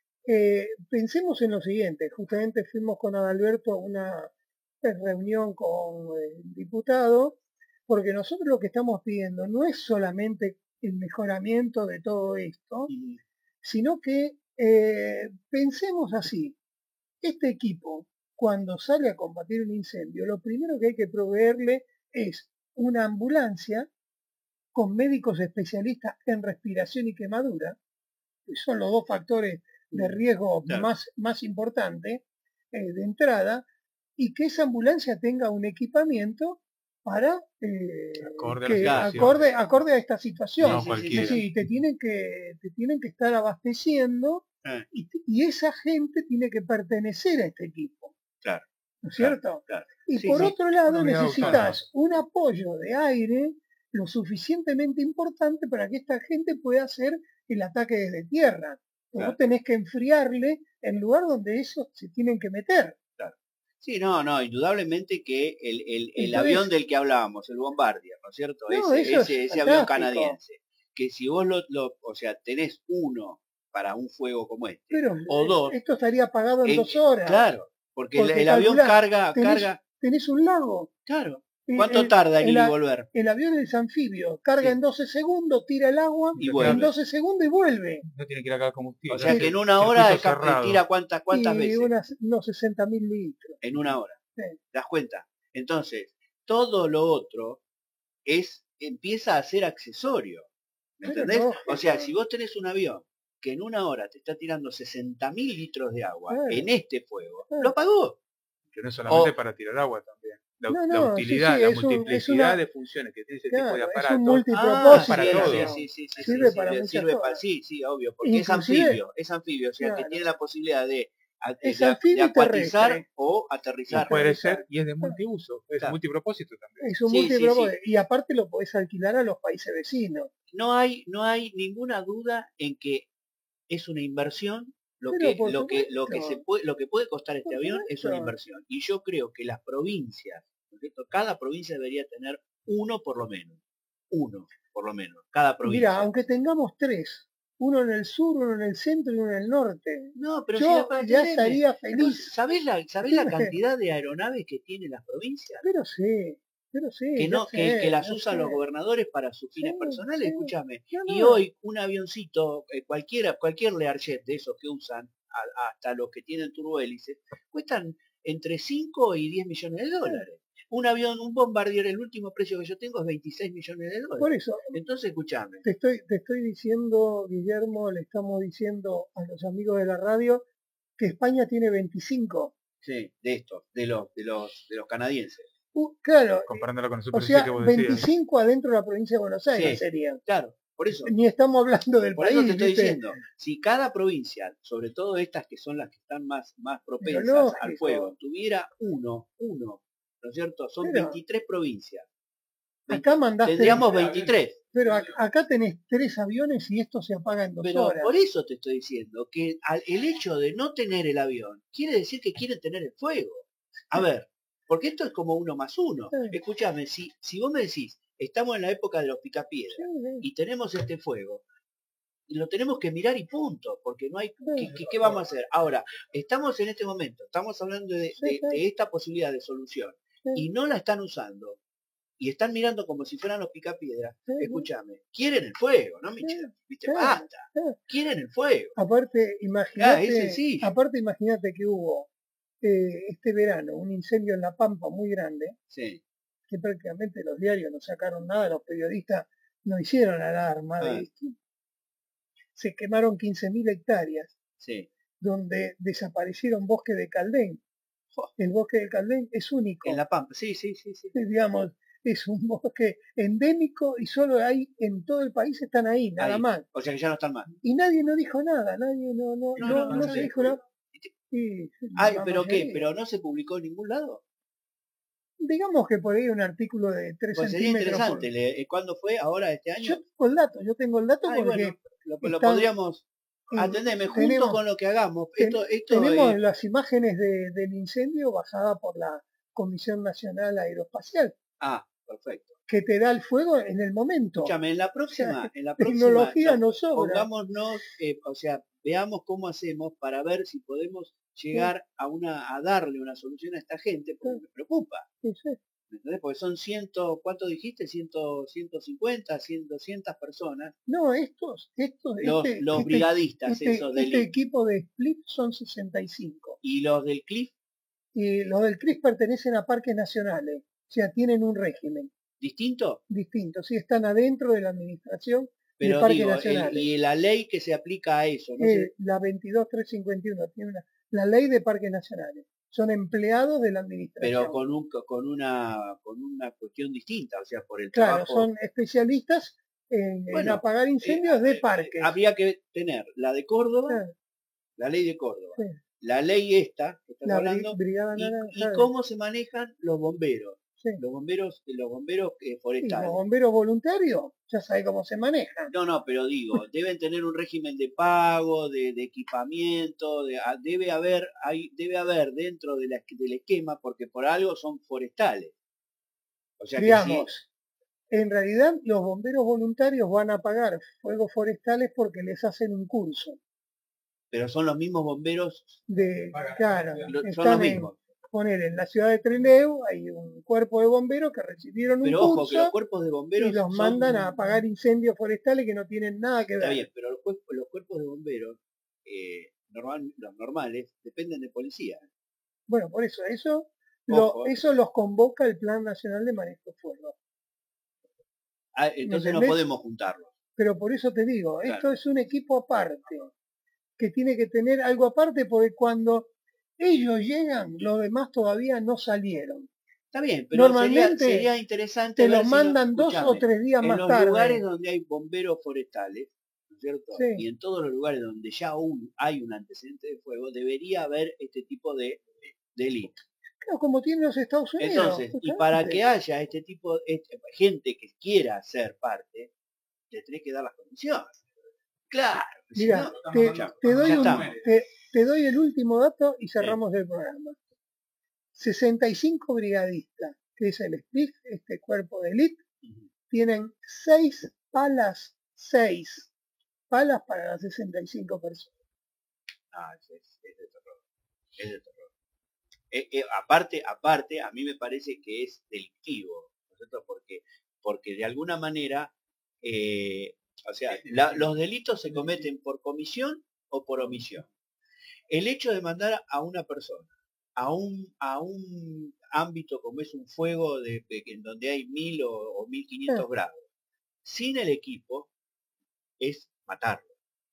Eh, pensemos en lo siguiente, justamente fuimos con Adalberto a una eh, reunión con el diputado, porque nosotros lo que estamos pidiendo no es solamente el mejoramiento de todo esto, Y- sino que eh, pensemos así, este equipo, cuando sale a combatir un incendio, lo primero que hay que proveerle es una ambulancia con médicos especialistas en respiración y quemadura, que son los dos factores de riesgo Claro. más, más importantes eh, de entrada, y que esa ambulancia tenga un equipamiento para eh, Acorde a la que situación. acorde, acorde a esta situación. No Sí, sí, sí, cualquiera. Es decir, te tienen que, te tienen que estar abasteciendo Eh, y, y esa gente tiene que pertenecer a este equipo, claro, ¿no es claro, cierto? claro. Y Sí, por sí. otro lado Una unidad necesitas un apoyo de aire lo suficientemente importante para que esta gente pueda hacer el ataque desde tierra. Claro. Vos tenés que enfriarle el lugar donde ellos se tienen que meter. Sí, no, no, indudablemente que el, el, el Entonces- avión del que hablábamos, el Bombardier, ¿no es cierto? No, ese eso es ese, ese avión fantástico. canadiense, que si vos lo, lo, o sea, tenés uno para un fuego como este, Pero o dos, esto estaría apagado en eh, dos horas. claro, porque, el, Porque el avión calculá, carga, tenés, carga, tenés un lago. claro. Eh, ¿Cuánto el- tarda en el ir y a- volver? El avión es anfibio, carga Sí. en doce segundos, tira el agua Y en vuelve. doce segundos y vuelve. No tiene que ir a cada combustible. O sea hace que en el una hora circuito escapa- cerrado. tira cuántas, cuántas y veces, unas, unos sesenta mil litros. en una hora. Sí. ¿Te das cuenta? Entonces, todo lo otro es, empieza a ser accesorio. ¿Me Pero entendés? lógico. O sea, si vos tenés un avión que en una hora te está tirando sesenta mil litros de agua Claro. en este fuego, Claro. lo apagó. Que no es solamente O- para tirar agua también. La, No, la no, utilidad, sí, sí, la es un- es multiplicidad una- de funciones que tiene ese Claro, tipo de es un aparato. multipropósito. para sí, todo. sí, sí, sí, sí, Sirve sí, para sí, muchas sirve para, cosas. sí, sí, obvio, porque es Inclusive- anfibio, es anfibio, o sea Claro. que tiene la posibilidad de, a- Es de, anfibio de y acuatizar terrestre. o Y aterrizar. puede aterrizar. ser, y es de multiuso, es Claro. multipropósito también. Es un Sí, sí, multipropósito. Y aparte lo podés alquilar a los países vecinos. No hay, no hay ninguna duda en que es una inversión lo Pero que por lo que lo que se supuesto, puede lo que puede costar este por avión es una supuesto. inversión. Y yo creo que las provincias, ¿no es cierto? Cada provincia debería tener uno por lo menos. Uno, por lo menos. Cada Mira, provincia. aunque tengamos tres, uno en el sur, uno en el centro y uno en el norte, No, pero si la yo pa- ya entendeme. estaría Vos feliz. ¿Sabés la, sabés la cantidad de aeronaves que tienen las provincias? Pero sí, pero sí, Que ya no, que, que sé, las ya usan los sé. gobernadores para sus Sí, fines personales, sí. escúchame. No, Y no, hoy un avioncito, eh, cualquiera, cualquier Learjet de esos que usan, a- hasta los que tienen turbohélices, cuestan entre cinco y diez millones de dólares. Un avión, un bombardier, el último precio que yo tengo es veintiséis millones de por dólares. eso Entonces, escúchame. te estoy, te estoy diciendo, Guillermo, le estamos diciendo a los amigos de la radio que España tiene veinticinco. Sí, de estos, de los, de los, de los canadienses. Uh, claro, Comparándolo con la o superficie sea, que vos decías. veinticinco adentro de la provincia de Buenos Aires Sí, serían. claro, por eso. Ni estamos hablando del Por eso país, te estoy ¿viste? diciendo, si cada provincia, sobre todo estas que son las que están más, más Pero propensas al lógico, fuego, tuviera uno, uno, ¿no es cierto? Son pero veintitrés provincias. acá mandaste, Tendríamos veintitrés. pero ac- acá tenés tres aviones y esto se apaga en dos Pero horas. por eso te estoy diciendo que al- el hecho de no tener el avión quiere decir que quieren tener el fuego. A ver, porque esto es como uno más uno. Sí. Escúchame, si, si vos me decís, estamos en la época de los picapiedras Sí, sí, y tenemos este fuego, y lo tenemos que mirar y punto, porque no hay, sí, ¿qué, qué- qué vamos a hacer? Ahora, estamos en este momento, estamos hablando de, sí, de- sí, de esta posibilidad de solución sí, y no la están usando y están mirando como si fueran los picapiedras. sí, sí, Escúchame, quieren el fuego, ¿no, Michel? Viste, sí, basta, sí. quieren el fuego. Aparte, Ah, es imagínate, sencillo. aparte imagínate que hubo eh, este verano un incendio en La Pampa muy grande, Sí, que prácticamente los diarios no sacaron nada, los periodistas no hicieron alarma Ah. de esto. Se quemaron quince mil hectáreas, sí. donde desaparecieron bosques de Caldén. Jo. El bosque de Caldén es único, En La Pampa, sí, sí, sí, sí. digamos, es un bosque endémico y solo hay en todo el país, están ahí, nada Ahí. más. O sea que ya no están más. Y nadie no dijo nada, nadie no, no, No, no, no, no, no se sé. dijo nada. Y Ay, la pero qué, mayoría. pero no se publicó en ningún lado. Digamos que por ahí un artículo de tres Pues sería centímetros. por- interesante. le- eh, ¿Cuándo fue? ¿Ahora este Yo año? tengo el dato, yo tengo el dato Ay, porque bueno, lo, lo están podríamos. en- Atendeme, junto tenemos- con lo que hagamos. ten- Esto, esto tenemos eh, las imágenes de- del incendio basadas por la Comisión Nacional Aeroespacial, Ah, perfecto. que te da el fuego en el momento. Escúchame, en la O próxima, sea, en la próxima, tecnología no, no sobra. pongámonos, eh, o sea, veamos cómo hacemos para ver si podemos llegar a una, a darle una solución a esta gente, porque me preocupa. Sí, sí. ¿Me entendés? Porque son ciento, ¿cuánto dijiste? Ciento, ciento cincuenta, cien, doscientas personas. No, estos, estos, Los, este, los este- brigadistas, este, esos del este I- equipo de Split son sesenta y cinco. y los del Cliff, Y los del C R I S pertenecen a parques nacionales, o sea, tienen un régimen distinto. distinto, sí, están adentro de la administración de Pero parques digo, el- nacionales. y la ley que se aplica a eso, ¿no? Eh, sé, la veintidós mil trescientos cincuenta y uno tiene una, la ley de parques nacionales. Son empleados de la administración. pero con un con una con una cuestión distinta, o sea, por el Claro, trabajo. son especialistas en, en Bueno, apagar incendios eh, de eh, parques. Habría que tener la de Córdoba, Claro, la ley de Córdoba, sí. la ley esta que estás La bri- hablando, brigada y, naranja. y cómo se manejan los bomberos, Sí. los bomberos, los bomberos eh, Y los forestales. bomberos voluntarios, ya sabe cómo se manejan. No, no, pero digo, deben tener un régimen de pago, de, de equipamiento, de, ah, debe haber, hay, debe haber dentro de la- del esquema, porque por algo son forestales. O sea que Digamos, en realidad los bomberos voluntarios van a pagar fuegos forestales porque les hacen un curso. sí, pero son los mismos bomberos, De, claro, lo- son los están en, mismos. poner en la ciudad de Trelew, hay un cuerpo de bomberos que recibieron un Pero ojo, que los curso cuerpos de bomberos y los son- mandan a apagar incendios forestales que no tienen nada que Está ver. bien, pero los, cuerpos, los cuerpos de bomberos, eh, normal, los normales, dependen de policía. Bueno, por eso, eso, lo- Ojo. eso los convoca el Plan Nacional de Manejo de Fuego. Ah, entonces no entendés? podemos juntarlos. Pero por eso te digo, Claro. esto es un equipo aparte, que tiene que tener algo aparte porque cuando ellos llegan, los demás todavía no salieron. Está bien, pero sería, Normalmente sería interesante Te ver los si no- mandan dos o escuchame, tres días en más los tarde. lugares donde hay bomberos forestales, ¿no es cierto? Sí. Y en todos los lugares donde ya aún hay un antecedente de fuego, debería haber este tipo de delito. Claro, como tienen los Estados Unidos. Entonces, y para justamente. que haya este tipo de gente que quiera ser parte, le tenés que dar las condiciones. Claro. si Mira, no, te, ya- te doy ya un- estamos. te- te doy el último dato y cerramos el programa. sesenta y cinco brigadistas, que es el S P I G, este cuerpo de élite, Ujú. tienen seis palas, seis palas para las sesenta y cinco personas. Ah, es, es- es de terror. Es de terror. Eh, eh, aparte, aparte, a mí me parece que es delictivo, ¿no es cierto? Porque, porque de alguna manera, eh, o sea, la- los delitos se cometen por comisión o por omisión. El hecho de mandar a una persona a un, a un ámbito como es un fuego de, de- en donde hay mil o, o mil quinientos grados, sin el equipo, es matarlo.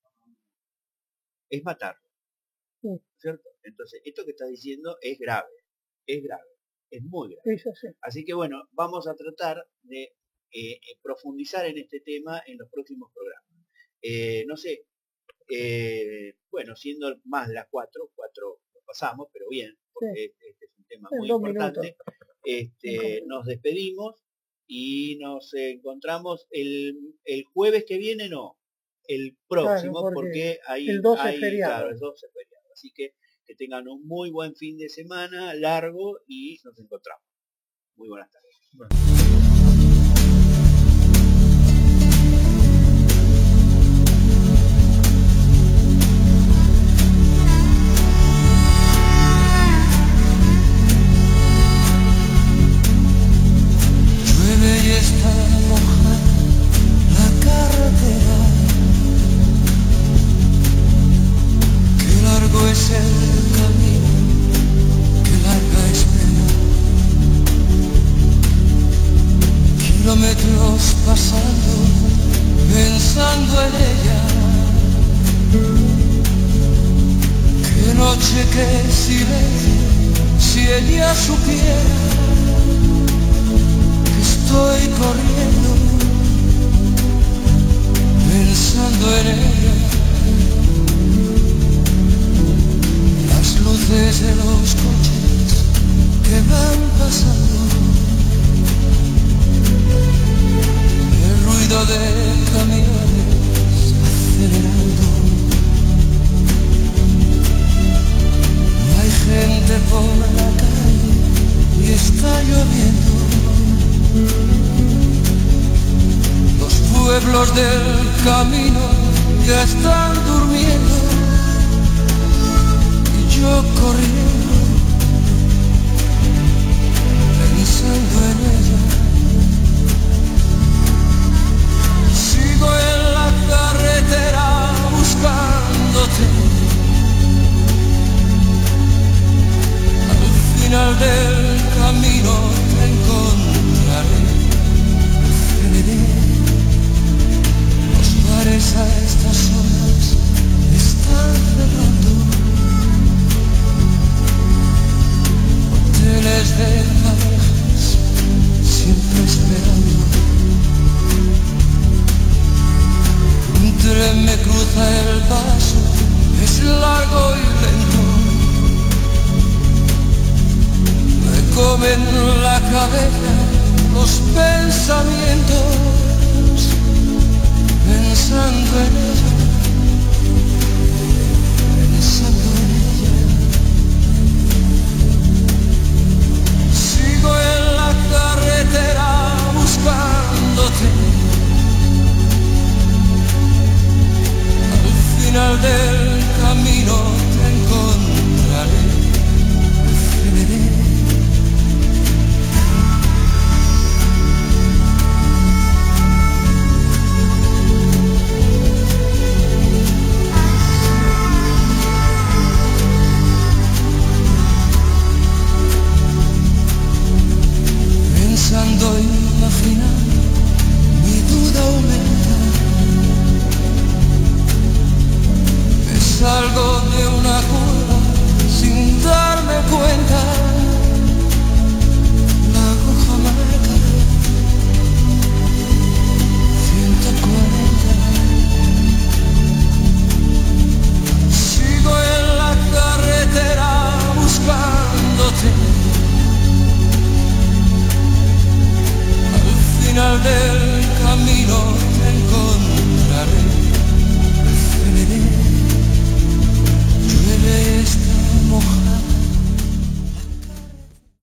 Es matarlo. Sí. ¿Cierto? Entonces, esto que está diciendo es grave, es grave, es muy grave. Eso sí. Así que bueno, vamos a tratar de eh, eh, profundizar en este tema en los próximos programas. Eh, no sé, eh, bueno, siendo más de las cuatro, cuatro lo pasamos, pero bien, porque este, este es un tema En muy dos importante. minutos. Este, Cinco nos despedimos y nos encontramos el, el jueves que viene, no, el próximo, Claro, porque porque hay, el doce es hay feriado. claro, el doce es feriado. Así que que tengan un muy buen fin de semana, largo, y nos encontramos. Muy buenas tardes. Llueve y está mojada la carretera. Qué largo es el camino, qué larga espera. Kilómetros pasando, pensando en ella. Qué noche, qué silencio, si ella supiera. Estoy corriendo, pensando en ella. Las luces de los coches que van pasando, el ruido de camiones acelerando. Hay gente por la calle y está lloviendo. Los pueblos del camino ya están durmiendo y yo corriendo, pensando en ella. Sigo en la carretera buscándote. Al final del camino te encontraré. Los bares a estas horas están cerrando. Hoteles de parejas siempre esperando. Un tren me cruza el paso, es largo y lento. Me comen la cabeza los pensamientos, pensando en ella.